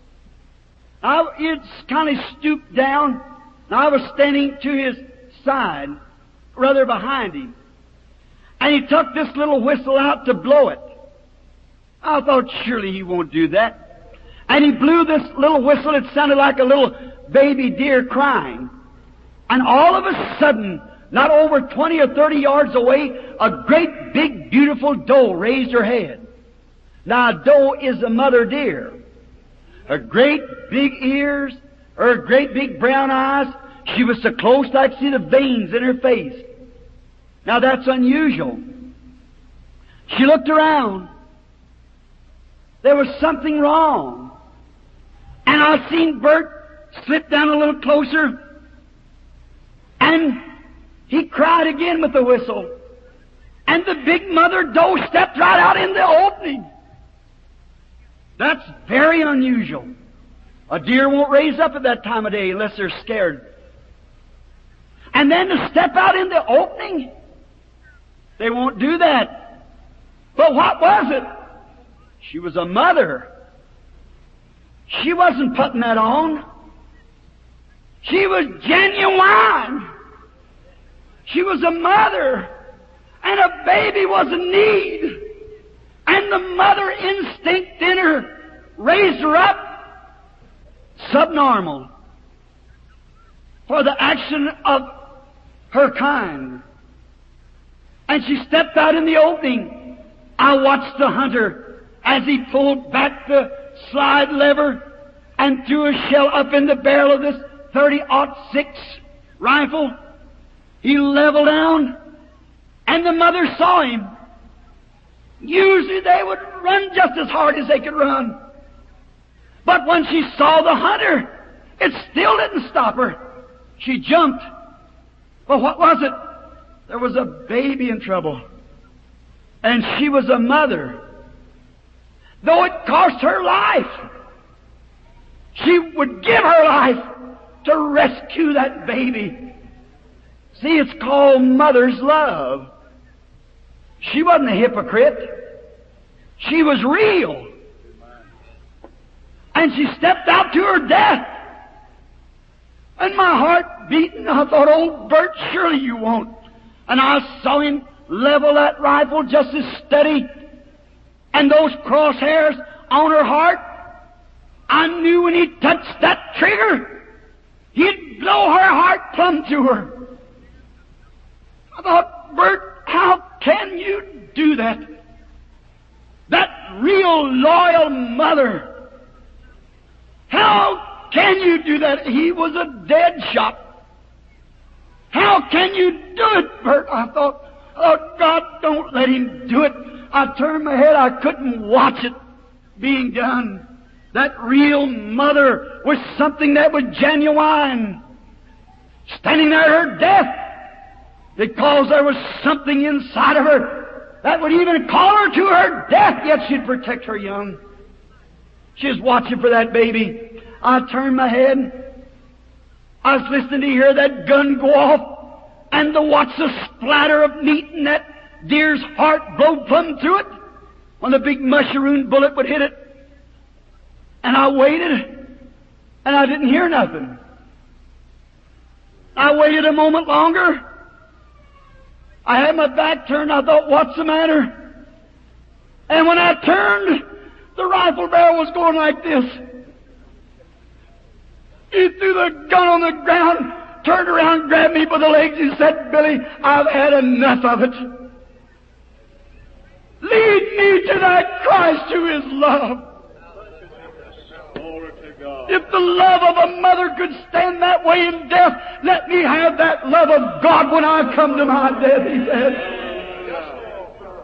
It's kind of stooped down, and I was standing to his side, rather behind him. And he took this little whistle out to blow it. I thought, surely he won't do that. And he blew this little whistle. It sounded like a little baby deer crying. And all of a sudden, not over 20 or 30 yards away, a great big beautiful doe raised her head. Now a doe is a mother deer. Her great big ears, her great big brown eyes, she was so close I could see the veins in her face. Now that's unusual. She looked around. There was something wrong. And I seen Bert slip down a little closer, and he cried again with the whistle. And the big mother doe stepped right out in the opening. That's very unusual. A deer won't raise up at that time of day unless they're scared. And then to step out in the opening, they won't do that. But what was it? She was a mother. She wasn't putting that on. She was genuine. She was a mother. And a baby was in need. And the mother instinct in her raised her up subnormal for the action of her kind. And she stepped out in the opening. I watched the hunter as he pulled back the slide lever and threw a shell up in the barrel of this 30-06 rifle. He leveled down, and the mother saw him. Usually they would run just as hard as they could run. But when she saw the hunter, it still didn't stop her. She jumped. But what was it? There was a baby in trouble. And she was a mother. Though it cost her life, she would give her life to rescue that baby. See, it's called mother's love. She wasn't a hypocrite. She was real. And she stepped out to her death. And my heart beating, I thought, oh, Bert, surely you won't. And I saw him level that rifle just as steady. And those crosshairs on her heart, I knew when he touched that trigger, he'd blow her heart plumb to her. I thought, Bert, how can you do that? That real loyal mother. How can you do that? He was a dead shot. How can you do it, Bert? I thought, oh, God, don't let him do it. I turned my head. I couldn't watch it being done. That real mother was something that was genuine. Standing there at her death. Because there was something inside of her that would even call her to her death, yet she'd protect her young. She was watching for that baby. I turned my head. I was listening to hear that gun go off and to watch the splatter of meat in that deer's heart blow plumb through it when the big mushroom bullet would hit it. And I waited, and I didn't hear nothing. I waited a moment longer. I had my back turned. I thought, what's the matter? And when I turned, the rifle barrel was going like this. He threw the gun on the ground, turned around, grabbed me by the legs, and said, Billy, I've had enough of it. Lead me to that Christ who is love. If the love of a mother could stand that way in death, let me have that love of God when I come to my death, he said.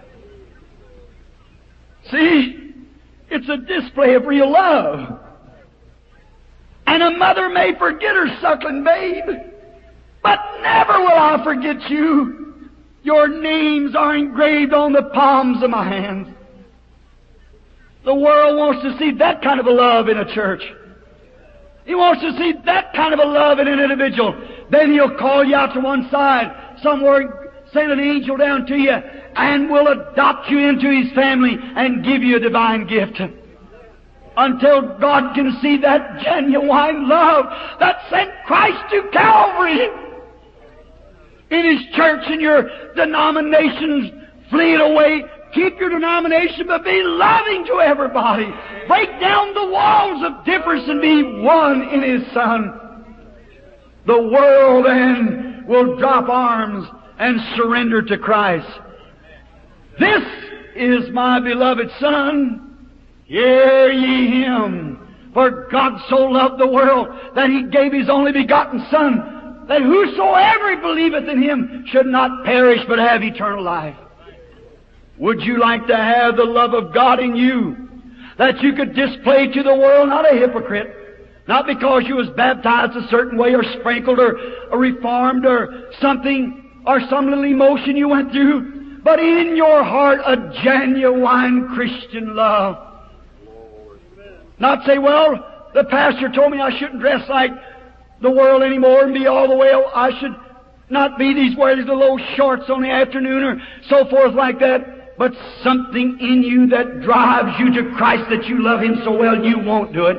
See, it's a display of real love. And a mother may forget her suckling babe, but never will I forget you. Your names are engraved on the palms of my hands. The world wants to see that kind of a love in a church. He wants to see that kind of a love in an individual. Then he'll call you out to one side, somewhere, send an angel down to you, and will adopt you into His family and give you a divine gift. Until God can see that genuine love that sent Christ to Calvary. In His church and your denominations, flee it away. Keep your denomination, but be loving to everybody. Break down the walls of difference and be one in His Son. The world then will drop arms and surrender to Christ. This is my beloved Son. Hear ye Him. For God so loved the world that He gave His only begotten Son, that whosoever believeth in Him should not perish but have eternal life. Would you like to have the love of God in you, that you could display to the world, not a hypocrite, not because you was baptized a certain way or sprinkled or reformed or something, or some little emotion you went through, but in your heart a genuine Christian love. Not say, well, the pastor told me I shouldn't dress like the world anymore and be all the way, I should not be wear these little shorts on the afternoon or so forth like that. But something in you that drives you to Christ, that you love Him so well you won't do it.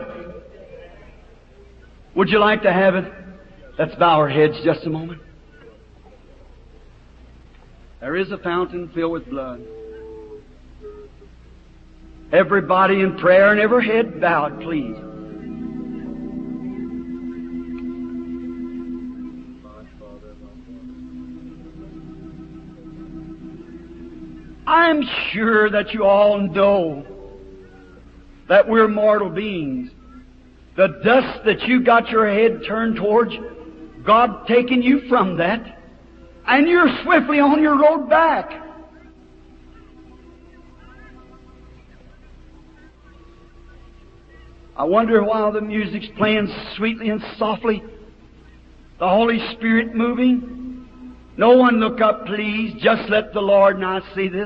Would you like to have it? Let's bow our heads just a moment. There is a fountain filled with blood. Everybody in prayer and every head bowed, please. I'm sure that you all know that we're mortal beings. The dust that you got your head turned towards, God taking you from that, and you're swiftly on your road back. I wonder while the music's playing sweetly and softly, the Holy Spirit moving. No one look up, please. Just let the Lord and I see this.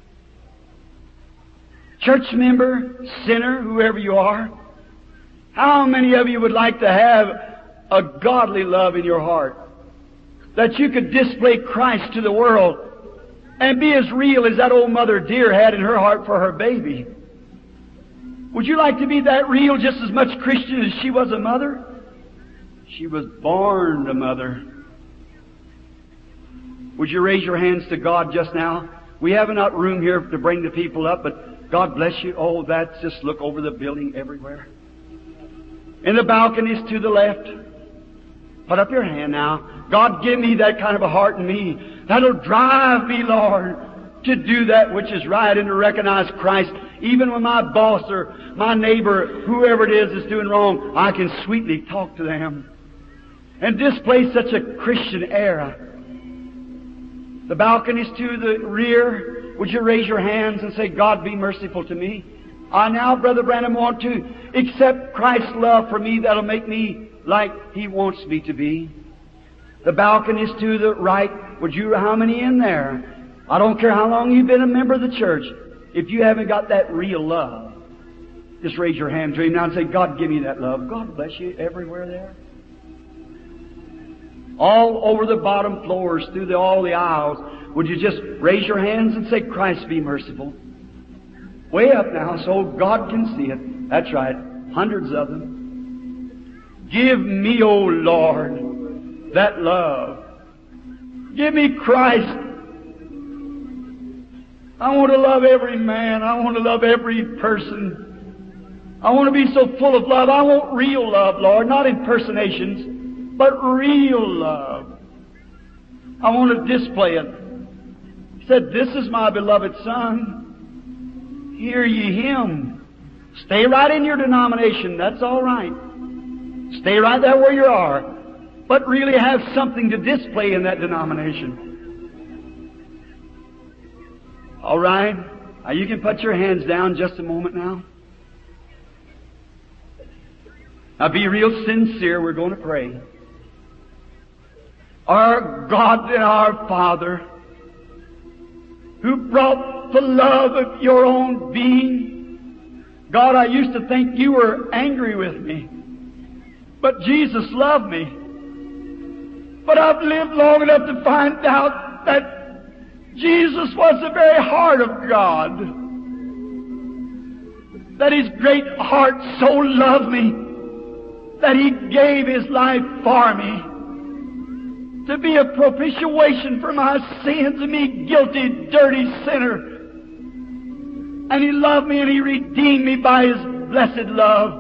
Church member, sinner, whoever you are, how many of you would like to have a godly love in your heart? That you could display Christ to the world and be as real as that old mother deer had in her heart for her baby. Would you like to be that real, just as much Christian as she was a mother? She was born a mother. Would you raise your hands to God just now? We have enough room here to bring the people up, but God bless you. Oh, that's just look over the building everywhere. In the balconies to the left. Put up your hand now. God, give me that kind of a heart in me that'll drive me, Lord, to do that which is right and to recognize Christ. Even when my boss or my neighbor, whoever it is doing wrong, I can sweetly talk to them and display such a Christian air. The balconies to the rear, would you raise your hands and say, God, be merciful to me. I now, Brother Branham, want to accept Christ's love for me that'll make me like He wants me to be. The balconies to the right, how many in there? I don't care how long you've been a member of the church. If you haven't got that real love, just raise your hand to Him now and say, God, give me that love. God bless you everywhere there. All over the bottom floors, through all the aisles, would you just raise your hands and say, Christ, be merciful. Way up now so God can see it. That's right. Hundreds of them. Give me, O Lord, that love. Give me Christ. I want to love every man. I want to love every person. I want to be so full of love. I want real love, Lord, not impersonations, but real love. I want to display it. He said, this is my beloved Son. Hear ye Him. Stay right in your denomination. That's all right. Stay right there where you are. But really have something to display in that denomination. All right? Now you can put your hands down just a moment now. Now be real sincere. We're going to pray. Our God and our Father, who brought the love of your own being. God, I used to think you were angry with me. But Jesus loved me. But I've lived long enough to find out that Jesus was the very heart of God. That His great heart so loved me that He gave His life for me to be a propitiation for my sins and me guilty, dirty sinner. And He loved me and He redeemed me by His blessed love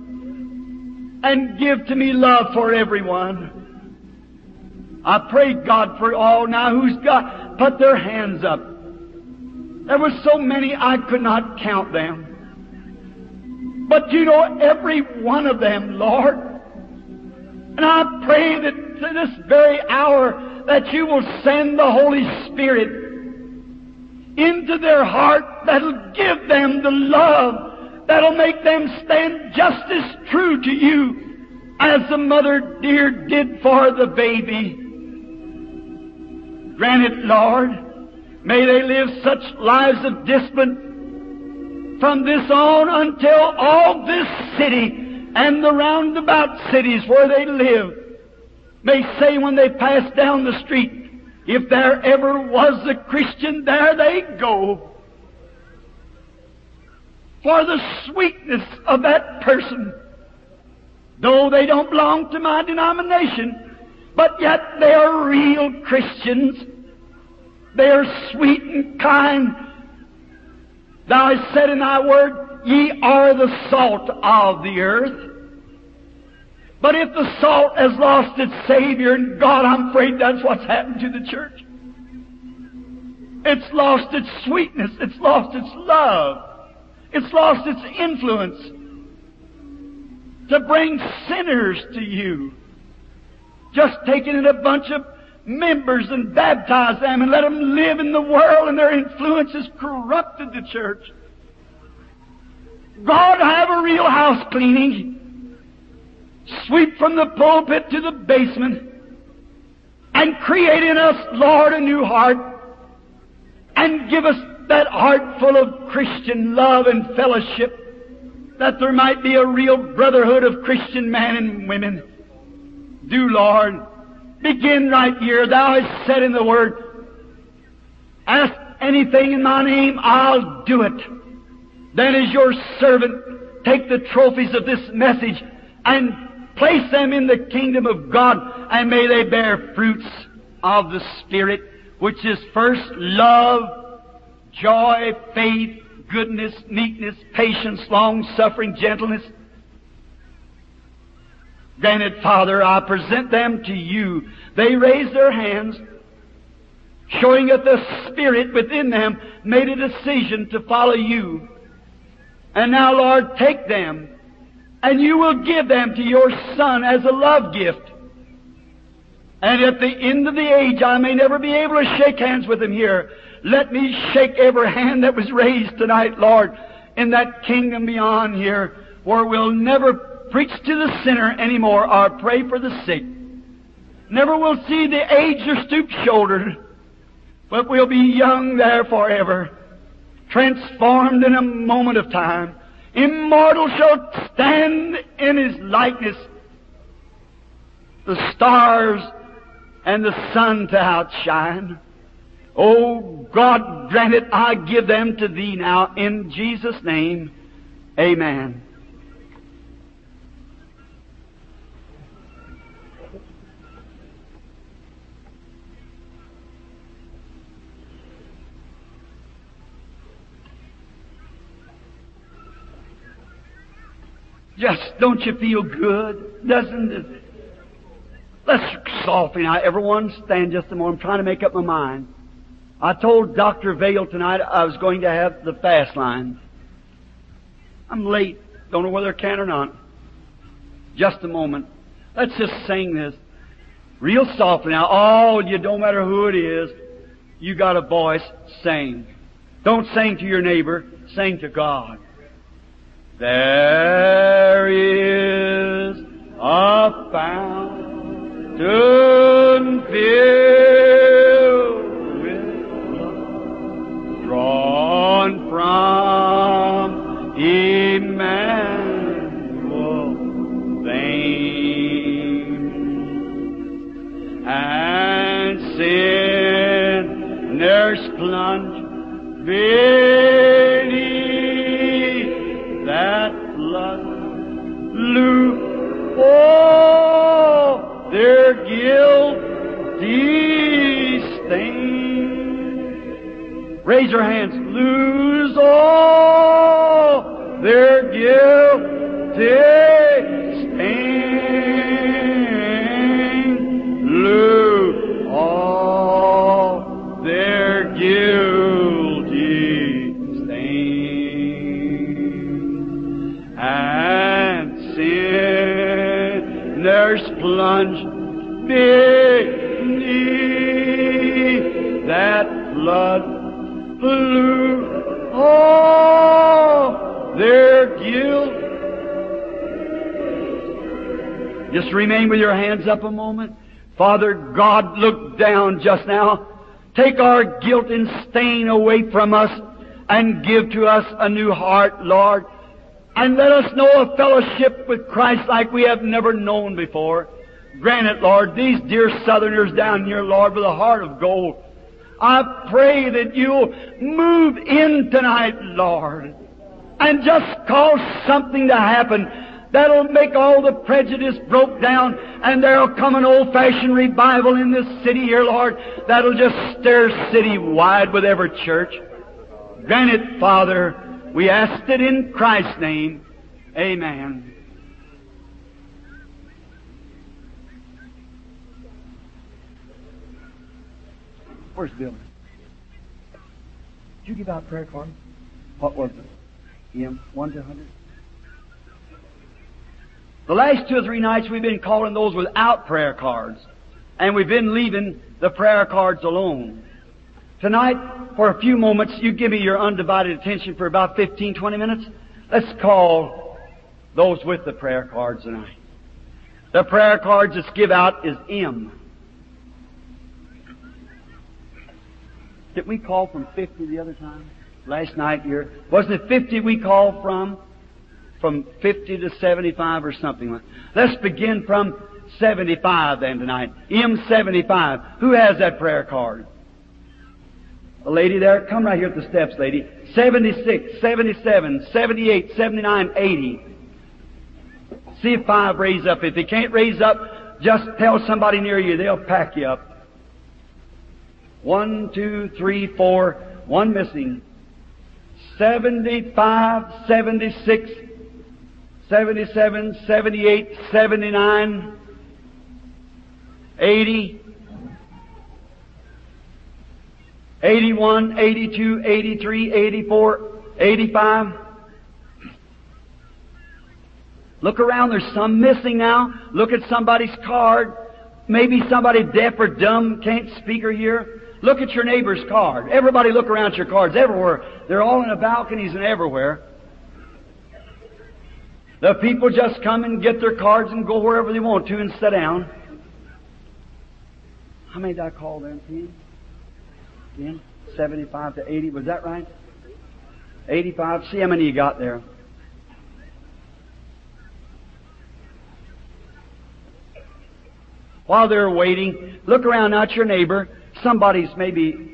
and give to me love for everyone. I pray God for all now who's put their hands up. There were so many I could not count them. But You know every one of them, Lord. And I pray that to this very hour that You will send the Holy Spirit into their heart that'll give them the love that'll make them stand just as true to You as the mother dear did for the baby. Grant it, Lord. May they live such lives of discipline from this on until all this city and the roundabout cities where they live may say when they pass down the street, if there ever was a Christian, there they go. For the sweetness of that person, though they don't belong to my denomination, but yet they are real Christians. They are sweet and kind. Thou hast said in Thy Word, Ye are the salt of the earth. But if the salt has lost its Savior, and God, I'm afraid that's what's happened to the church. It's lost its sweetness. It's lost its love. It's lost its influence to bring sinners to You. Just taking in a bunch of members and baptize them and let them live in the world, and their influence has corrupted the church. God, have a real house cleaning. Sweep from the pulpit to the basement and create in us, Lord, a new heart, and give us that heart full of Christian love and fellowship, that there might be a real brotherhood of Christian men and women. Do, Lord, begin right here. Thou hast said in the Word, ask anything in My name, I'll do it. Then as Your servant, take the trophies of this message and place them in the kingdom of God, and may they bear fruits of the Spirit, which is first love, joy, faith, goodness, meekness, patience, long-suffering, gentleness. Granted, Father, I present them to You. They raised their hands, showing that the Spirit within them made a decision to follow You. And now, Lord, take them, and You will give them to Your Son as a love gift. And at the end of the age, I may never be able to shake hands with them here. Let me shake every hand that was raised tonight, Lord, in that kingdom beyond here, where we'll never preach to the sinner anymore or pray for the sick. Never will see the aged or stoop-shouldered, but we'll be young there forever, transformed in a moment of time. Immortal shall stand in His likeness, the stars and the sun to outshine. Oh, God, grant it, I give them to Thee now, in Jesus' name. Amen. Just, don't you feel good? Doesn't it? Let's softly now, everyone stand just a moment. I'm trying to make up my mind. I told Dr. Vale tonight I was going to have the fast line. I'm late. Don't know whether I can or not. Just a moment. Let's just sing this. Real softly now. Oh, you don't matter who it is. You got a voice. Sing. Don't sing to your neighbor. Sing to God. There is a fountain filled with blood, drawn from Emmanuel's vein, and sinners plunge beneath that flood. Lose all their guilty stain. Raise your hands. Lose all their guilty stain. Lose all their guilty stain. And sinners plunge beneath that flood. Lose all their guilt. Just remain with your hands up a moment. Father God, look down just now. Take our guilt and stain away from us and give to us a new heart, Lord. And let us know a fellowship with Christ like we have never known before. Grant it, Lord, these dear Southerners down here, Lord, with a heart of gold. I pray that you'll move in tonight, Lord, and just cause something to happen that'll make all the prejudice broke down, and there'll come an old-fashioned revival in this city here, Lord, that'll just stir city-wide with every church. Grant it, Father. We ask it in Christ's name. Amen. Where's Bill? Did you give out prayer cards? What was it? 1 to 100? The last 2 or 3 nights we've been calling those without prayer cards. And we've been leaving the prayer cards alone. Tonight, for a few moments, you give me your undivided attention for about 15, 20 minutes. Let's call those with the prayer cards tonight. The prayer cards that's give out is M. Didn't we call from 50 the other time? Last night here. Wasn't it 50 we called from? From 50 to 75 or something like that. Let's begin from 75 then tonight. M75. Who has that prayer card? A lady there. Come right here at the steps, lady. 76, 77, 78, 79, 80. See if 5 raise up. If they can't raise up, just tell somebody near you. They'll pack you up. 1, 2, 3, 4. 1 missing. 75, 76, 77, 78, 79, 80, 81, 82, 83, 84, 85. Look around. There's some missing now. Look at somebody's card. Maybe somebody deaf or dumb, can't speak or hear. Look at your neighbor's card. Everybody look around at your cards everywhere. They're all in the balconies and everywhere. The people just come and get their cards and go wherever they want to and sit down. How many did I call there? 10? 75 to 80. Was that right? 85. See how many you got there. While they're waiting, look around at your neighbor. Somebody's maybe...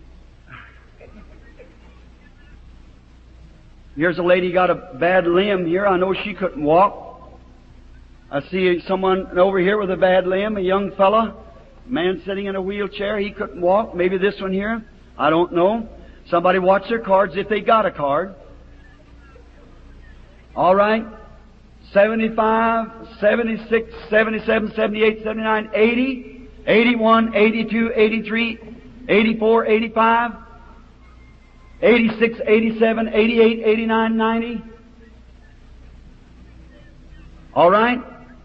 Here's a lady got a bad limb here. I know she couldn't walk. I see someone over here with a bad limb, a young fella, a man sitting in a wheelchair. He couldn't walk. Maybe this one here. I don't know. Somebody watch their cards if they got a card. All right. 75, 76, 77, 78, 79, 80, 81, 82, 83, 84, 85, 86, 87, 88, 89, 90. All right?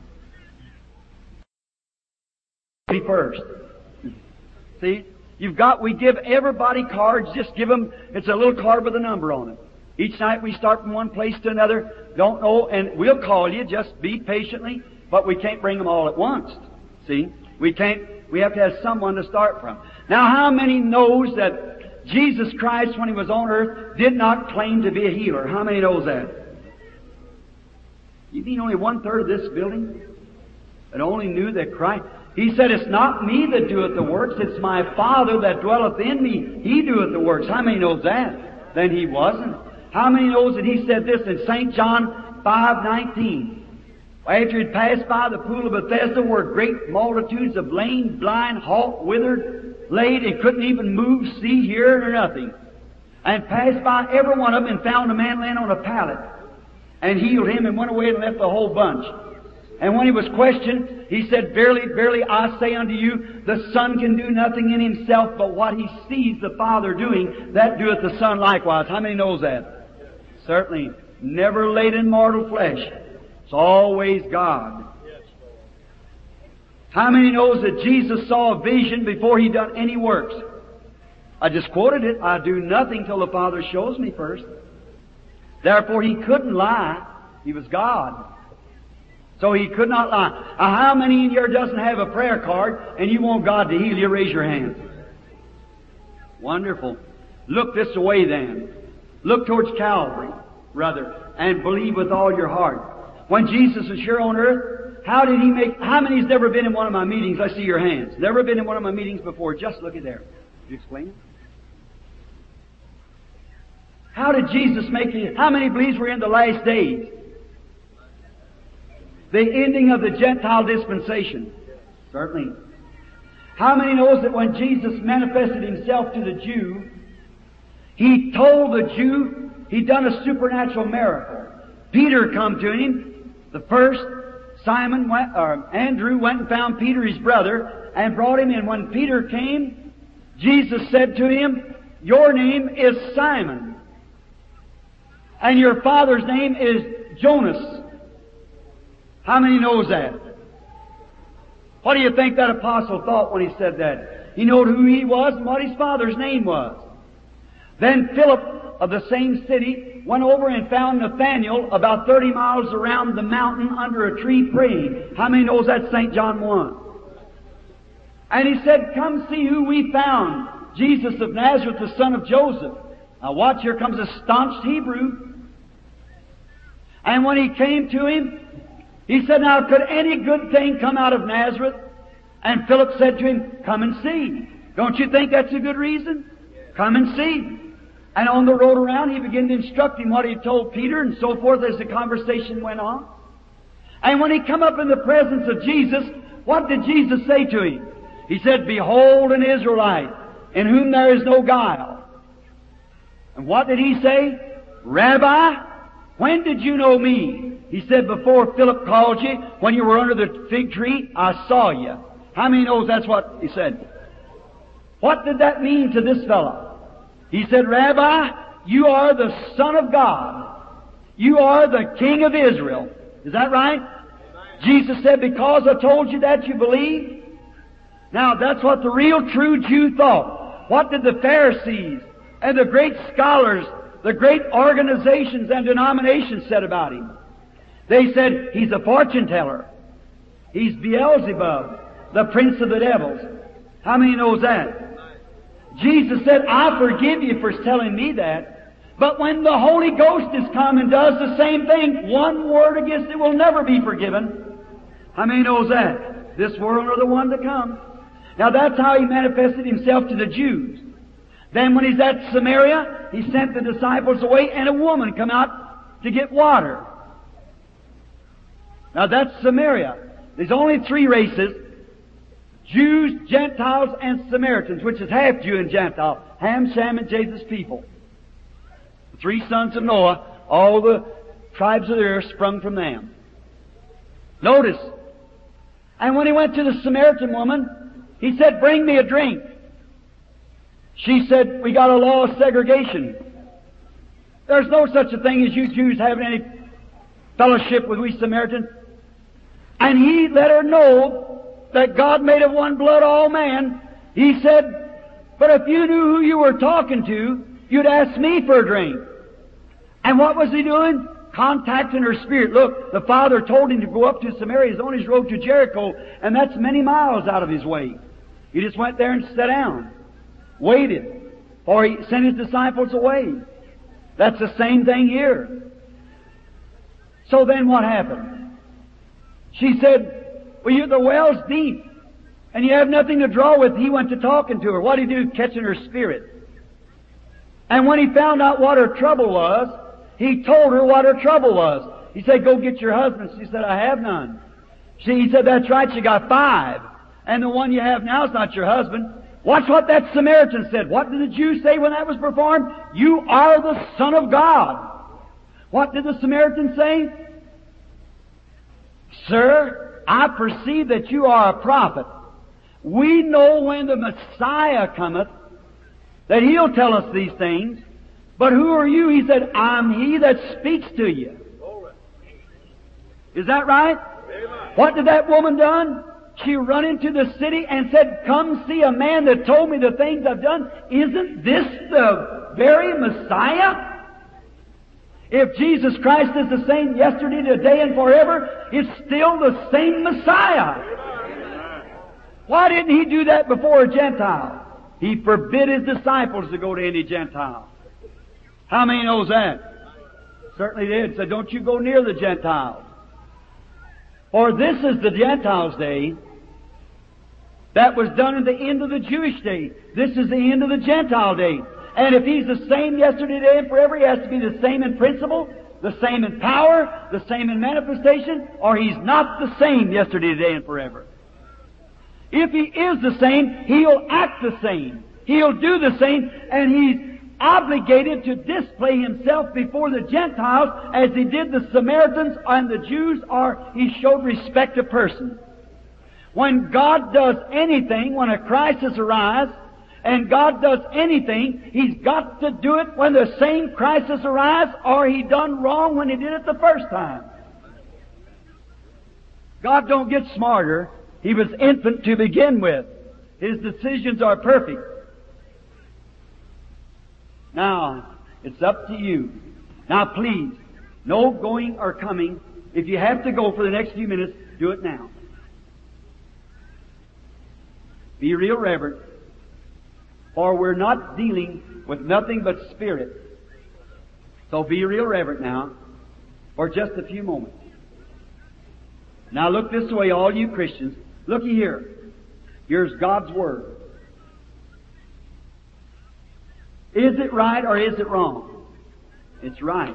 First. See? We give everybody cards, just give them, it's a little card with a number on it. Each night we start from one place to another, don't know, and we'll call you, just be patiently, but we can't bring them all at once. See? We have to have someone to start from. Now, how many knows that Jesus Christ, when He was on earth, did not claim to be a healer? How many knows that? You mean only 1/3 of this building that only knew that Christ... He said, it's not me that doeth the works, it's my Father that dwelleth in me. He doeth the works. How many knows that? Then he wasn't. How many knows that he said this in St. John 5:19? After he'd passed by the pool of Bethesda, where great multitudes of lame, blind, halt, withered, laid, and couldn't even move, see, hear, or nothing. And passed by every one of them and found a man laying on a pallet. And healed him and went away and left the whole bunch. And when he was questioned, he said, Verily, verily, I say unto you, the Son can do nothing in himself, but what he sees the Father doing, that doeth the Son likewise. How many knows that? Certainly. Never laid in mortal flesh. It's always God. How many knows that Jesus saw a vision before He done any works? I just quoted it. I do nothing till the Father shows me first. Therefore, He couldn't lie. He was God. So He could not lie. How many in here doesn't have a prayer card and you want God to heal you? Raise your hand. Wonderful. Look this way then. Look towards Calvary, brother, and believe with all your heart. When Jesus was here on earth, how many's never been in one of my meetings? I see your hands. Never been in one of my meetings before. Just look at there. Could you explain it? How did Jesus make it? How many believes we're in the last days? The ending of the Gentile dispensation. Certainly. How many knows that when Jesus manifested Himself to the Jew, He told the Jew He'd done a supernatural miracle. Peter come to Him. The first, Andrew went and found Peter, his brother, and brought him in. When Peter came, Jesus said to him, Your name is Simon, and your father's name is Jonas. How many knows that? What do you think that apostle thought when he said that? He knew who he was and what his father's name was. Then Philip of the same city went over and found Nathanael about 30 miles around the mountain under a tree praying. How many knows that's St. John 1? And he said, Come see who we found. Jesus of Nazareth, the son of Joseph. Now watch, here comes a staunch Hebrew. And when he came to him, he said, Now could any good thing come out of Nazareth? And Philip said to him, Come and see. Don't you think that's a good reason? Come and see. And on the road around, he began to instruct him what he told Peter and so forth as the conversation went on. And when he come up in the presence of Jesus, what did Jesus say to him? He said, Behold an Israelite, in whom there is no guile. And what did he say? Rabbi, when did you know me? He said, Before Philip called you, when you were under the fig tree, I saw you. How many knows that's what he said? What did that mean to this fellow? He said, Rabbi, you are the Son of God. You are the King of Israel. Is that right? Jesus said, Because I told you that, you believe? Now, that's what the real true Jew thought. What did the Pharisees and the great scholars, the great organizations and denominations said about Him? They said, He's a fortune teller. He's Beelzebub, the prince of the devils. How many knows that? Jesus said, I forgive you for telling me that. But when the Holy Ghost is come and does the same thing, one word against it will never be forgiven. How many knows that? This world or the one to come. Now that's how He manifested Himself to the Jews. Then when He's at Samaria, He sent the disciples away and a woman come out to get water. Now that's Samaria. There's only three races. Jews, Gentiles, and Samaritans, which is half Jew and Gentile. Ham, Shem, and Japheth's people. The three sons of Noah, all the tribes of the earth sprung from them. Notice. And when He went to the Samaritan woman, He said, Bring me a drink. She said, We got a law of segregation. There's no such a thing as you Jews having any fellowship with we Samaritans. And He let her know that God made of one blood all man. He said, But if you knew who you were talking to, you'd ask me for a drink. And what was He doing? Contacting her spirit. Look, the Father told Him to go up to Samaria. He's on His road to Jericho, and that's many miles out of His way. He just went there and sat down. Waited. Or He sent His disciples away. That's the same thing here. So then what happened? She said, Well, the well's deep. And you have nothing to draw with. He went to talking to her. What did he do? Catching her spirit. And when he found out what her trouble was, he told her what her trouble was. He said, go get your husband. She said, I have none. He said, that's right, you got 5. And the one you have now is not your husband. Watch what that Samaritan said. What did the Jews say when that was performed? You are the Son of God. What did the Samaritan say? Sir, I perceive that you are a prophet. We know when the Messiah cometh that He'll tell us these things. But who are you? He said, I'm He that speaks to you. Is that right? What did that woman done? She run into the city and said, come see a man that told me the things I've done. Isn't this the very Messiah? If Jesus Christ is the same yesterday, today, and forever, it's still the same Messiah. Why didn't He do that before a Gentile? He forbid His disciples to go to any Gentile. How many knows that? Certainly did. Said, don't you go near the Gentiles. For this is the Gentiles' day. That was done at the end of the Jewish day. This is the end of the Gentile day. And if He's the same yesterday, today, and forever, He has to be the same in principle, the same in power, the same in manifestation, or He's not the same yesterday, today, and forever. If He is the same, He'll act the same. He'll do the same, and He's obligated to display Himself before the Gentiles as He did the Samaritans and the Jews, or He showed respect to persons. When God does anything, when a crisis arises, and God does anything, He's got to do it when the same crisis arises, or He done wrong when He did it the first time. God don't get smarter. He was infant to begin with. His decisions are perfect. Now, it's up to you. Now, please, no going or coming. If you have to go for the next few minutes, do it now. Be real reverent, for we're not dealing with nothing but spirit. So be real reverent now for just a few moments. Now look this way, all you Christians. Looky here. Here's God's Word. Is it right or is it wrong? It's right.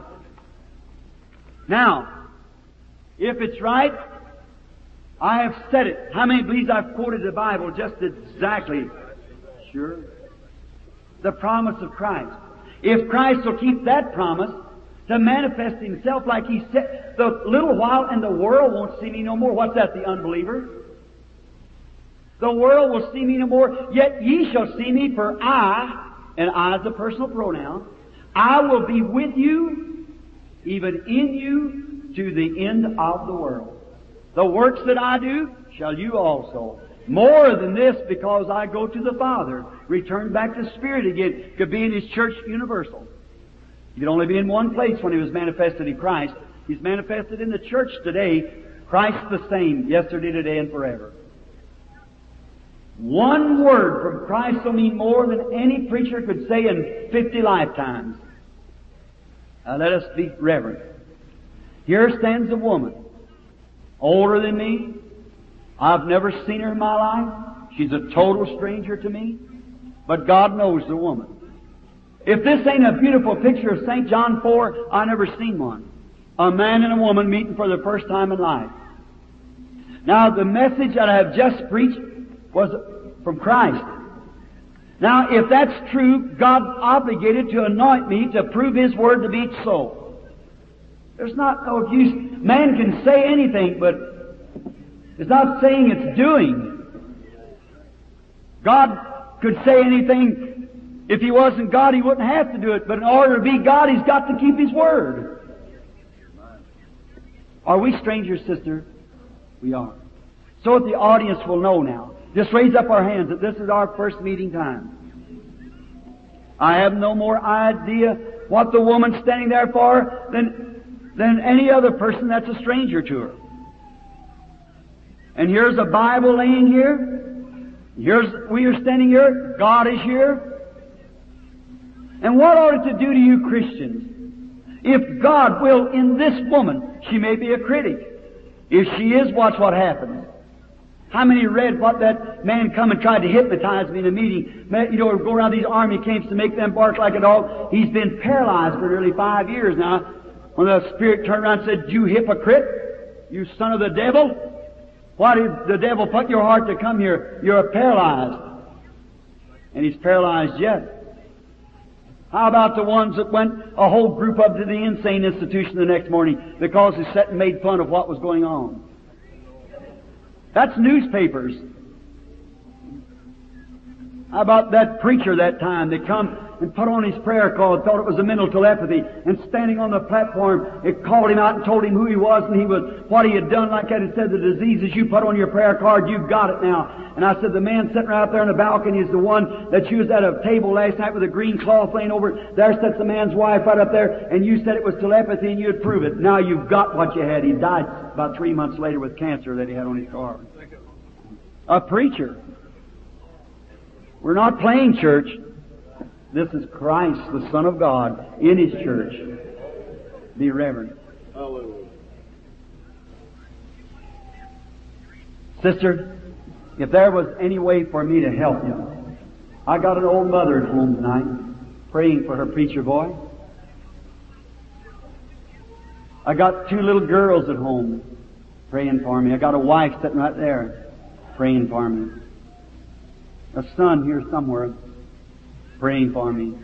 Now, if it's right, I have said it. How many believes I've quoted the Bible just exactly? Sure. The promise of Christ. If Christ will keep that promise to manifest Himself like He said, the little while and the world won't see me no more. What's that, the unbeliever? The world will see me no more, yet ye shall see me, for I, and I is a personal pronoun, I will be with you, even in you, to the end of the world. The works that I do, shall you also. More than this, because I go to the Father. Return back to Spirit again. Could be in His church universal. He could only be in one place when He was manifested in Christ. He's manifested in the church today. Christ the same, yesterday, today, and forever. One word from Christ will mean more than any preacher could say in 50 lifetimes. Now let us be reverent. Here stands a woman, older than me. I've never seen her in my life. She's a total stranger to me. But God knows the woman. If this ain't a beautiful picture of St. John 4, I've never seen one. A man and a woman meeting for the first time in life. Now the message that I have just preached was from Christ. Now if that's true, God's obligated to anoint me to prove His Word to be so. There's not no use. Man can say anything, but it's not saying it's doing. God could say anything. If He wasn't God, He wouldn't have to do it. But in order to be God, He's got to keep His Word. Are we strangers, sister? We are. So that the audience will know now. Just raise up our hands that this is our first meeting time. I have no more idea what the woman's standing there for than any other person that's a stranger to her. And here's a Bible laying here. We are standing here. God is here. And what ought it to do to you Christians? If God will, in this woman, she may be a critic. If she is, watch what happens. How many read what that man come and tried to hypnotize me in a meeting? You know, go around these army camps to make them bark like a dog. He's been paralyzed for nearly 5 years now. When the Spirit turned around and said, "You hypocrite, you son of the devil, why did the devil put in your heart to come here? You're paralyzed." And he's paralyzed yet. How about the ones that went a whole group up to the insane institution the next morning because they sat and made fun of what was going on? That's newspapers. How about that preacher that time that come and put on his prayer card, thought it was a mental telepathy, and standing on the platform, it called him out and told him who he was and what he had done like that. It said, "The diseases you put on your prayer card, you've got it now." And I said, "The man sitting right out there on the balcony is the one that you was at a table last night with a green cloth laying over it. There sits the man's wife right up there, and you said it was telepathy and you'd prove it. Now you've got what you had." He died about 3 months later with cancer that he had on his card. A preacher. We're not playing church. This is Christ, the Son of God, in His church. Be reverent. Hallelujah. Sister, if there was any way for me to help you, I got an old mother at home tonight, praying for her preacher boy. I got 2 little girls at home, praying for me. I got a wife sitting right there, praying for me. A son here somewhere, praying for me.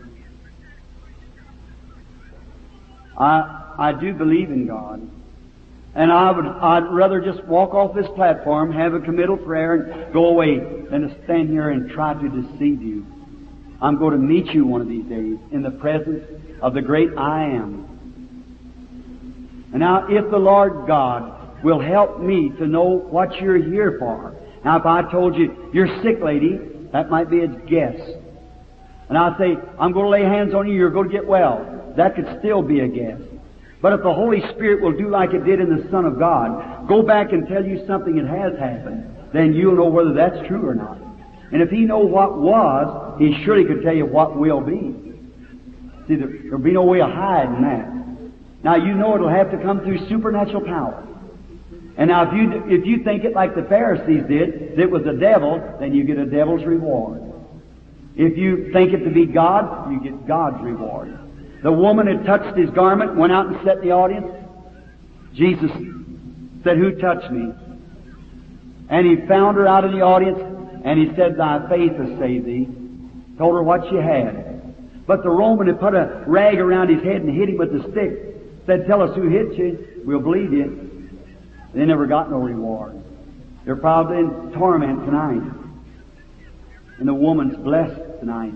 I do believe in God. And I'd rather just walk off this platform, have a committal prayer, and go away than to stand here and try to deceive you. I'm going to meet you one of these days in the presence of the great I Am. And now, if the Lord God will help me to know what you're here for. Now, if I told you, "You're sick, lady," that might be a guess. And I'll say, "I'm going to lay hands on you, you're going to get well." That could still be a guess. But if the Holy Spirit will do like it did in the Son of God, go back and tell you something that has happened, then you'll know whether that's true or not. And if He know what was, He surely could tell you what will be. See, there'll be no way of hiding that. Now, you know it'll have to come through supernatural power. And now, if you think it like the Pharisees did, that it was the devil, then you get a devil's reward. If you think it to be God, you get God's reward. The woman had touched His garment, went out and sat in the audience. Jesus said, "Who touched me?" And He found her out in the audience, and He said, "Thy faith has saved thee." Told her what she had. But the Roman had put a rag around his head and hit him with a stick. Said, "Tell us who hit you, we'll believe you." They never got no reward. They're probably in torment tonight. And the woman's blessed tonight.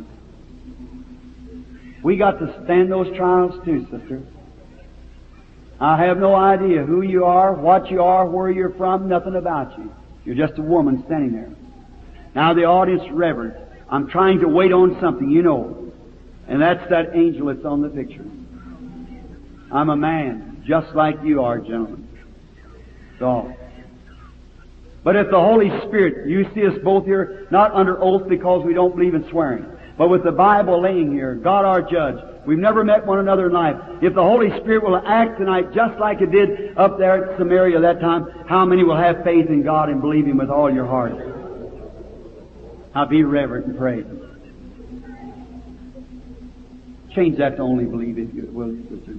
We got to stand those trials too, sister. I have no idea who you are, what you are, where you're from, nothing about you. You're just a woman standing there. Now the audience, reverend, I'm trying to wait on something, you know. And that's that angel that's on the picture. I'm a man, just like you are, gentlemen. So, but if the Holy Spirit, you see us both here, not under oath because we don't believe in swearing, but with the Bible laying here, God our judge, we've never met one another in life. If the Holy Spirit will act tonight just like it did up there at Samaria that time, how many will have faith in God and believe Him with all your heart? Now be reverent and pray. Change that to only believe if you will, sister.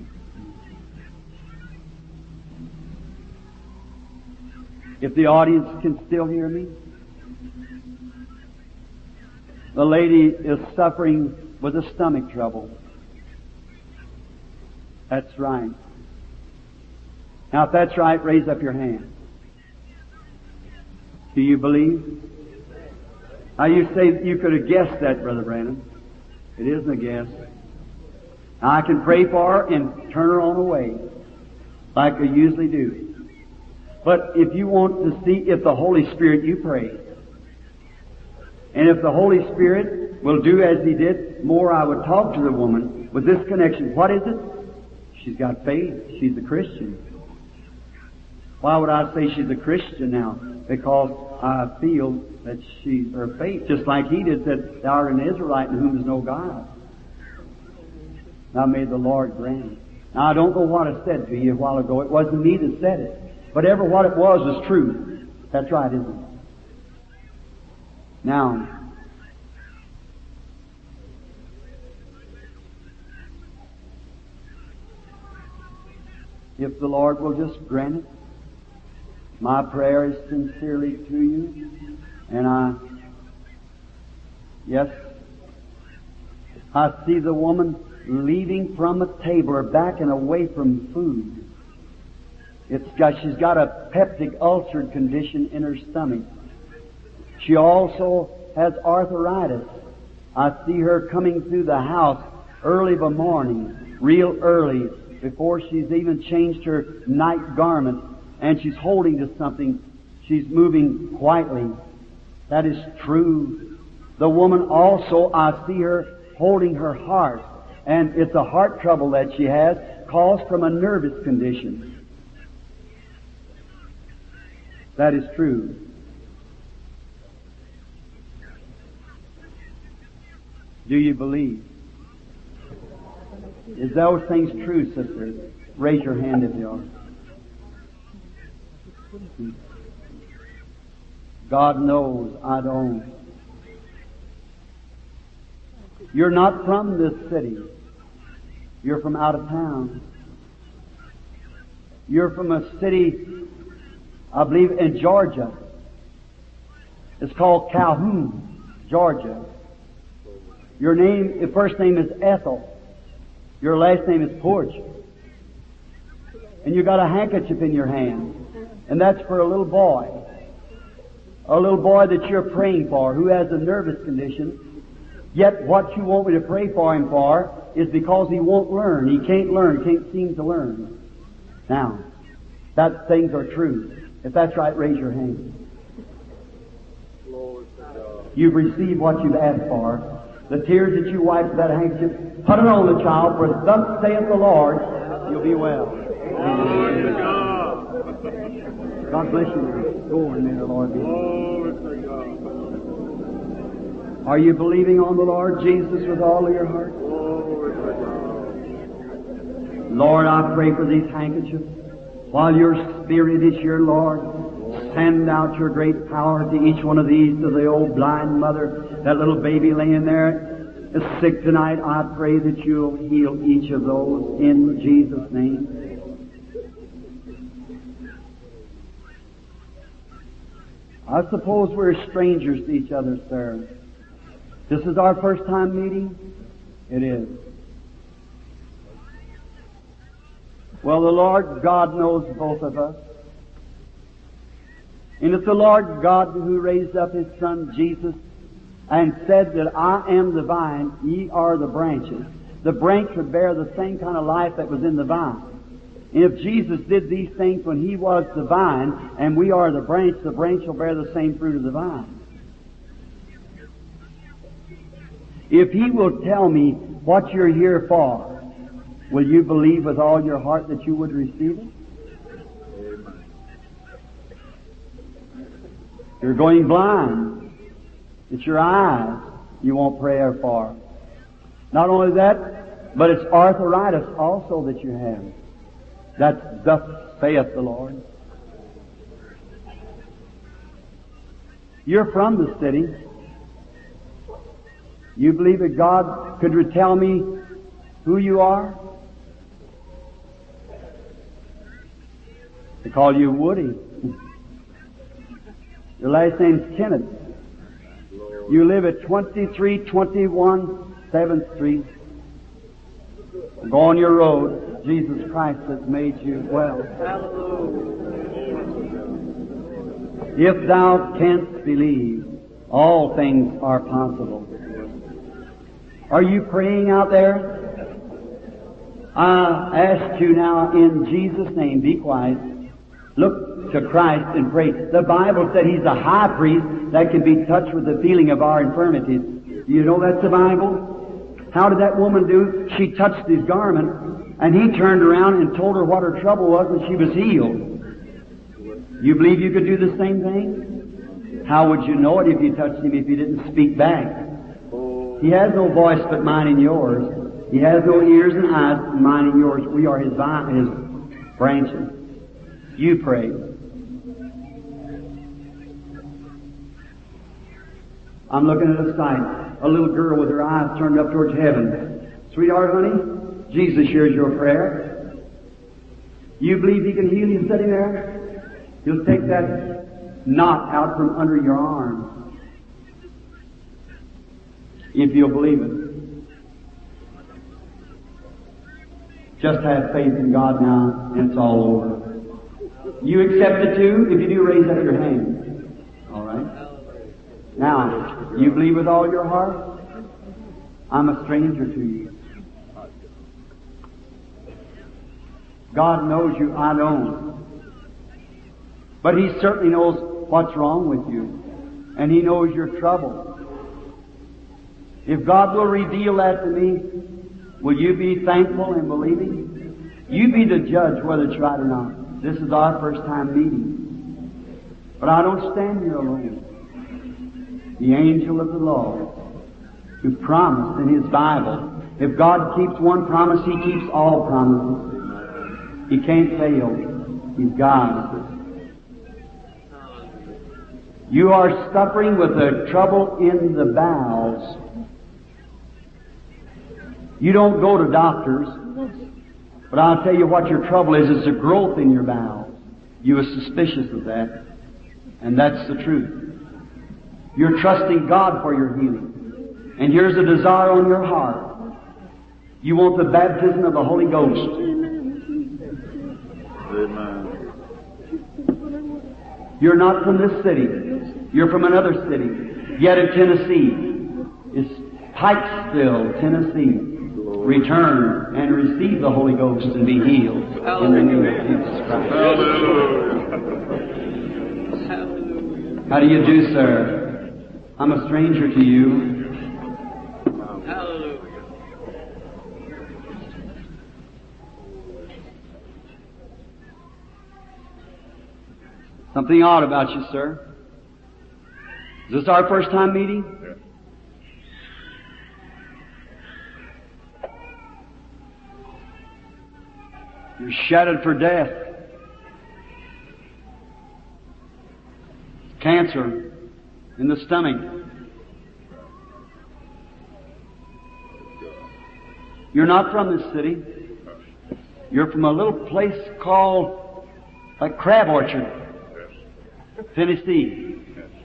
If the audience can still hear me. The lady is suffering with a stomach trouble. That's right. Now if that's right, raise up your hand. Do you believe? Now you say you could have guessed that, Brother Brandon. It isn't a guess. Now I can pray for her and turn her on away, like I usually do. But if you want to see if the Holy Spirit, you pray. And if the Holy Spirit will do as He did, more I would talk to the woman with this connection. What is it? She's got faith. She's a Christian. Why would I say she's a Christian now? Because I feel that she's her faith, just like He did, that thou art an Israelite in whom is no God. Now may the Lord grant it. Now I don't know what I said to you a while ago. It wasn't me that said it. But ever what it was true. That's right, isn't it? Now, if the Lord will just grant it, my prayer is sincerely to you, and yes, I see the woman leaving from a table or backing away from food. She's got a peptic ulcer condition in her stomach. She also has arthritis. I see her coming through the house early of a morning, real early, before she's even changed her night garment, and she's holding to something. She's moving quietly. That is true. The woman also, I see her holding her heart, and it's a heart trouble that she has caused from a nervous condition. That is true. Do you believe? Is those things true, sister? Raise your hand if you are. God knows I don't. You're not from this city. You're from out of town. You're from a city, I believe, in Georgia. It's called Calhoun, Georgia. Your first name is Ethel. Your last name is Porch. And you got a handkerchief in your hand. And that's for a little boy. A little boy that you're praying for who has a nervous condition. Yet what you want me to pray for him for is because he won't learn. He can't learn. Can't seem to learn. Now, that things are true. If that's right, raise your hand. You've received what you've asked for. The tears that you wiped with that handkerchief, put it on the child, for thus saith the Lord, you'll be well. God bless you. Go in there, the Lord be with you. Are you believing on the Lord Jesus with all of your heart? Lord, I pray for these handkerchiefs. While your Spirit is here, Lord, send out your great power to each one of these, to the old blind mother, that little baby laying there is sick tonight. I pray that you'll heal each of those in Jesus' name. I suppose we're strangers to each other, sir. This is our first time meeting? It is. Well, the Lord God knows both of us. And it's the Lord God who raised up His Son Jesus and said that I am the vine, ye are the branches. The branch would bear the same kind of life that was in the vine. And if Jesus did these things when He was the vine and we are the branch will bear the same fruit of the vine. If He will tell me what you're here for, will you believe with all your heart that you would receive it? You're going blind. It's your eyes you want prayer for. Not only that, but it's arthritis also that you have. That's thus saith the Lord. You're from the city. You believe that God could tell me who you are? They call you Woody. Your last name's Kenneth. You live at 2321 7th Street. Go on your road. Jesus Christ has made you well. If thou canst believe, all things are possible. Are you praying out there? I ask you now in Jesus' name, be quiet. Look to Christ and pray. The Bible said He's the high priest that can be touched with the feeling of our infirmities. Do you know that's the Bible? How did that woman do? She touched His garment, and He turned around and told her what her trouble was, and she was healed. You believe you could do the same thing? How would you know it if you touched Him if you didn't speak back? He has no voice but mine and yours. He has no ears and eyes but mine and yours. We are His branches. You pray. I'm looking at a sight. A little girl with her eyes turned up towards heaven. Sweetheart, honey, Jesus hears your prayer. You believe He can heal you sitting there? He'll take that knot out from under your arm. If you'll believe it. Just have faith in God now, and it's all over. You accept it too? If you do, raise up your hand. All right. Now, you believe with all your heart? I'm a stranger to you. God knows you, I don't. But He certainly knows what's wrong with you. And He knows your trouble. If God will reveal that to me, will you be thankful and believing? You be the judge whether it's right or not. This is our first time meeting. But I don't stand here alone. The angel of the Lord, who promised in His Bible, if God keeps one promise, He keeps all promises. He can't fail. He's God. You are suffering with a trouble in the bowels. You don't go to doctors, but I'll tell you what your trouble is. It's a growth in your bowels. You are suspicious of that, and that's the truth. You're trusting God for your healing. And here's a desire on your heart. You want the baptism of the Holy Ghost. Amen. You're not from this city. You're from another city. Yet in Tennessee. It's Pikesville, Tennessee. Return and receive the Holy Ghost and be healed in the name of Jesus Christ. Hallelujah. How do you do, sir? I'm a stranger to you. Hallelujah. Something odd about you, sir. Is this our first time meeting? Yes. You're shattered for death. Cancer in the stomach. You're not from this city. You're from a little place called like Crab Orchard, Tennessee.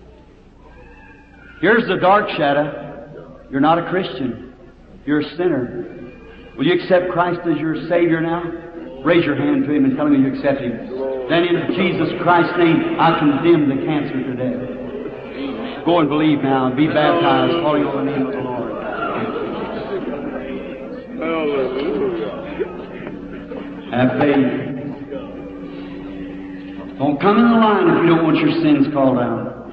Here's the dark shadow. You're not a Christian. You're a sinner. Will you accept Christ as your Savior now? Raise your hand to Him and tell Him you accept Him. Then in Jesus Christ's name, I condemn the cancer to death. Go and believe now and be baptized, calling on the name of the Lord. Hallelujah. Have faith. Don't come in the line if you don't want your sins called out.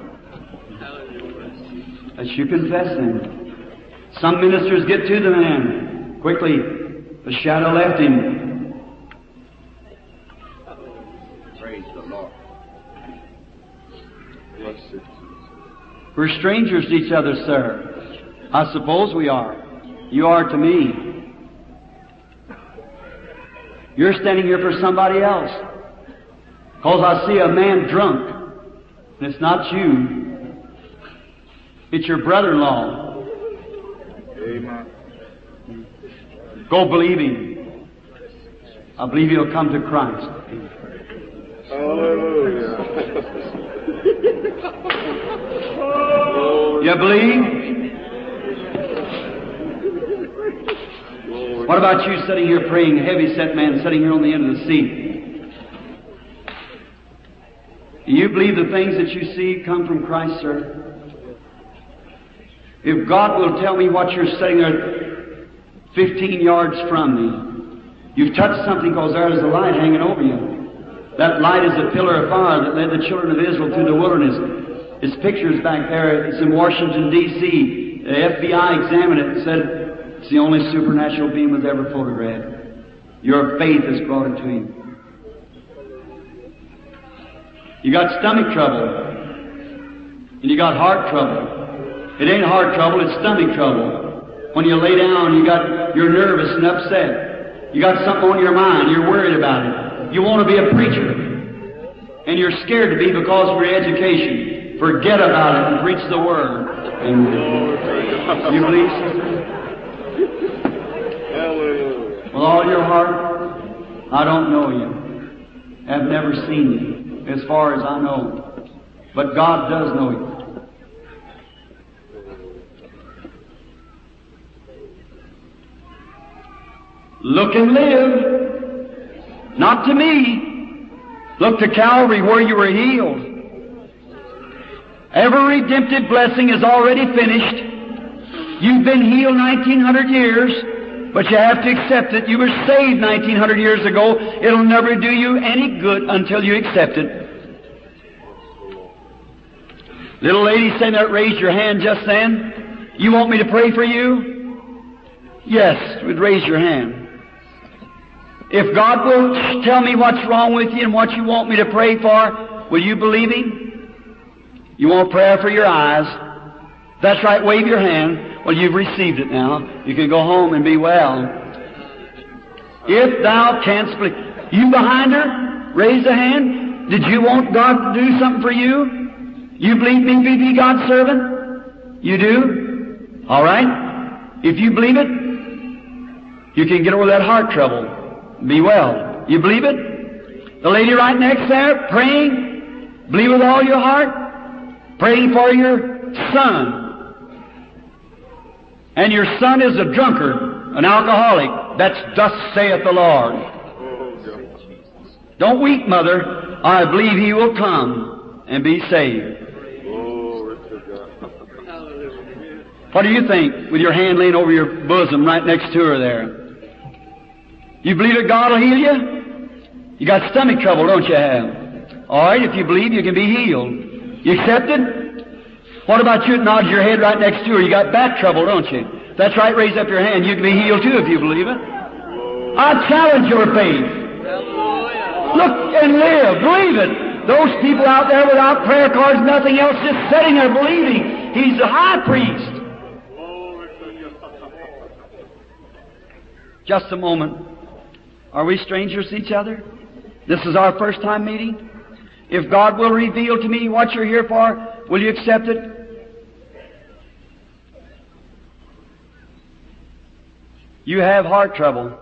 As you confess them. Some ministers get to the man. Quickly, the shadow left him. Praise the Lord. We're strangers to each other, sir. I suppose we are. You are to me. You're standing here for somebody else. Because I see a man drunk. And it's not you. It's your brother-in-law. Amen. Go believe him. I believe he'll come to Christ. Hallelujah. You believe? What about you sitting here praying, heavy-set man sitting here on the end of the seat? Do you believe the things that you see come from Christ, sir? If God will tell me what you're sitting there 15 yards from me, you've touched something because there is a light hanging over you. That light is a pillar of fire that led the children of Israel through the wilderness. Its picture's back there. It's in Washington, D.C. The FBI examined it and said it's the only supernatural being was ever photographed. Your faith has brought it to you. You got stomach trouble. And you got heart trouble. It ain't heart trouble, it's stomach trouble. When you lay down, you're nervous and upset. You got something on your mind, you're worried about it. You want to be a preacher. And you're scared to be because of your education. Forget about it and preach the Word. Amen. You believe, sister? With all your heart? I don't know you. I've never seen you, as far as I know. But God does know you. Look and live. Not to me. Look to Calvary where you were healed. Every redemptive blessing is already finished. You've been healed 1900 years, but you have to accept it. You were saved 1900 years ago. It'll never do you any good until you accept it. Little lady saying that raised your hand just then. You want me to pray for you? Yes, would raise your hand. If God will tell me what's wrong with you and what you want me to pray for, will you believe Him? You want prayer for your eyes? That's right, wave your hand. Well, you've received it now. You can go home and be well. If thou canst believe. You behind her, raise a hand. Did you want God to do something for you? You believe me to be God's servant? You do? All right. If you believe it, you can get over that heart trouble. Be well. You believe it? The lady right next there, praying. Believe with all your heart. Praying for your son. And your son is a drunkard, an alcoholic. That's thus saith the Lord. Don't weep, mother. I believe he will come and be saved. What do you think with your hand laying over your bosom right next to her there? You believe that God will heal you? You got stomach trouble, don't you have? All right, if you believe, you can be healed. You accept it? What about you that nods your head right next to her? You got back trouble, don't you? That's right, raise up your hand. You can be healed too if you believe it. I challenge your faith. Look and live. Believe it. Those people out there without prayer cards, nothing else, just sitting there believing. He's the high priest. Just a moment. Are we strangers to each other? This is our first time meeting. If God will reveal to me what you're here for, will you accept it? You have heart trouble.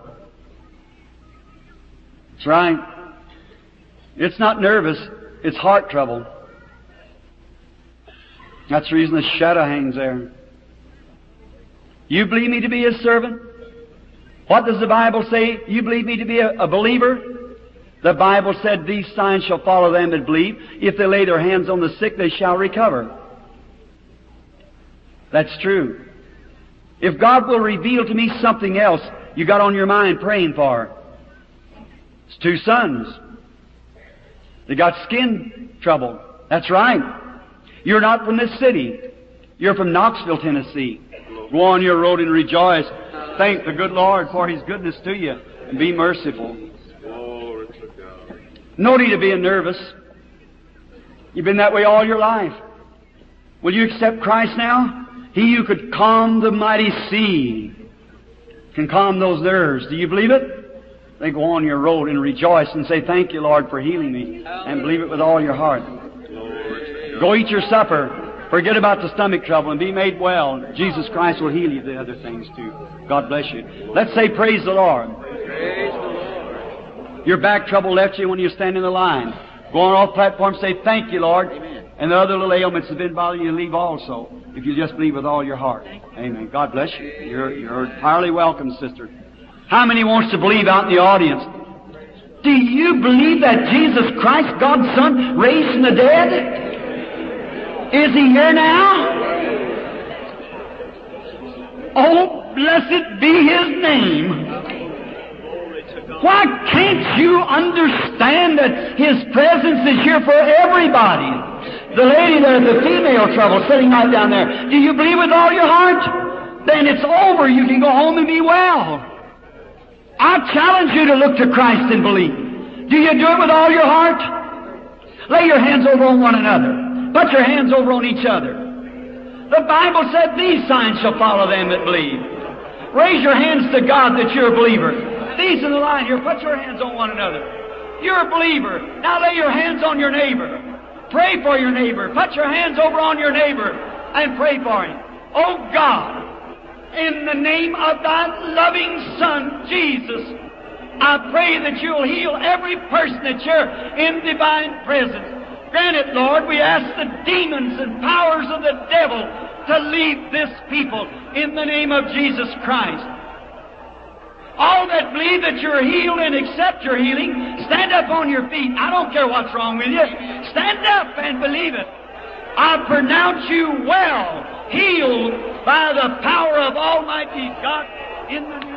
That's right. It's not nervous, it's heart trouble. That's the reason the shadow hangs there. You believe me to be His servant? What does the Bible say? You believe me to be a believer? The Bible said, these signs shall follow them that believe. If they lay their hands on the sick, they shall recover. That's true. If God will reveal to me something else you got on your mind praying for, it's two sons. They got skin trouble. That's right. You're not from this city. You're from Knoxville, Tennessee. Go on your road and rejoice. Thank the good Lord for His goodness to you and be merciful. No need of being nervous. You've been that way all your life. Will you accept Christ now? He who could calm the mighty sea can calm those nerves. Do you believe it? Then go on your road and rejoice and say, thank you, Lord, for healing me. And believe it with all your heart. Go eat your supper. Forget about the stomach trouble and be made well. Jesus Christ will heal you the other things too. God bless you. Let's say praise the Lord. Praise the Lord. Your back trouble left you when you stand in the line. Go on off platform, say thank you, Lord. Amen. And the other little ailments have been bothering you, leave also. If you just believe with all your heart. Amen. God bless you. You're entirely welcome, sister. How many wants to believe out in the audience? Do you believe that Jesus Christ, God's Son, raised from the dead? Is He here now? Oh, blessed be His name. Why can't you understand that His presence is here for everybody? The lady there, the female trouble, sitting right down there. Do you believe with all your heart? Then it's over. You can go home and be well. I challenge you to look to Christ and believe. Do you do it with all your heart? Lay your hands over on one another. Put your hands over on each other. The Bible said, these signs shall follow them that believe. Raise your hands to God that you're a believer. These in the line here, put your hands on one another. You're a believer. Now lay your hands on your neighbor. Pray for your neighbor. Put your hands over on your neighbor. and pray for him. Oh God, in the name of thy loving Son, Jesus, I pray that you'll heal every person that you're in divine presence. Grant it, Lord. We ask the demons and powers of the devil to leave this people in the name of Jesus Christ. All that believe that you're healed and accept your healing, stand up on your feet. I don't care what's wrong with you. Stand up and believe it. I pronounce you well, healed by the power of Almighty God in the name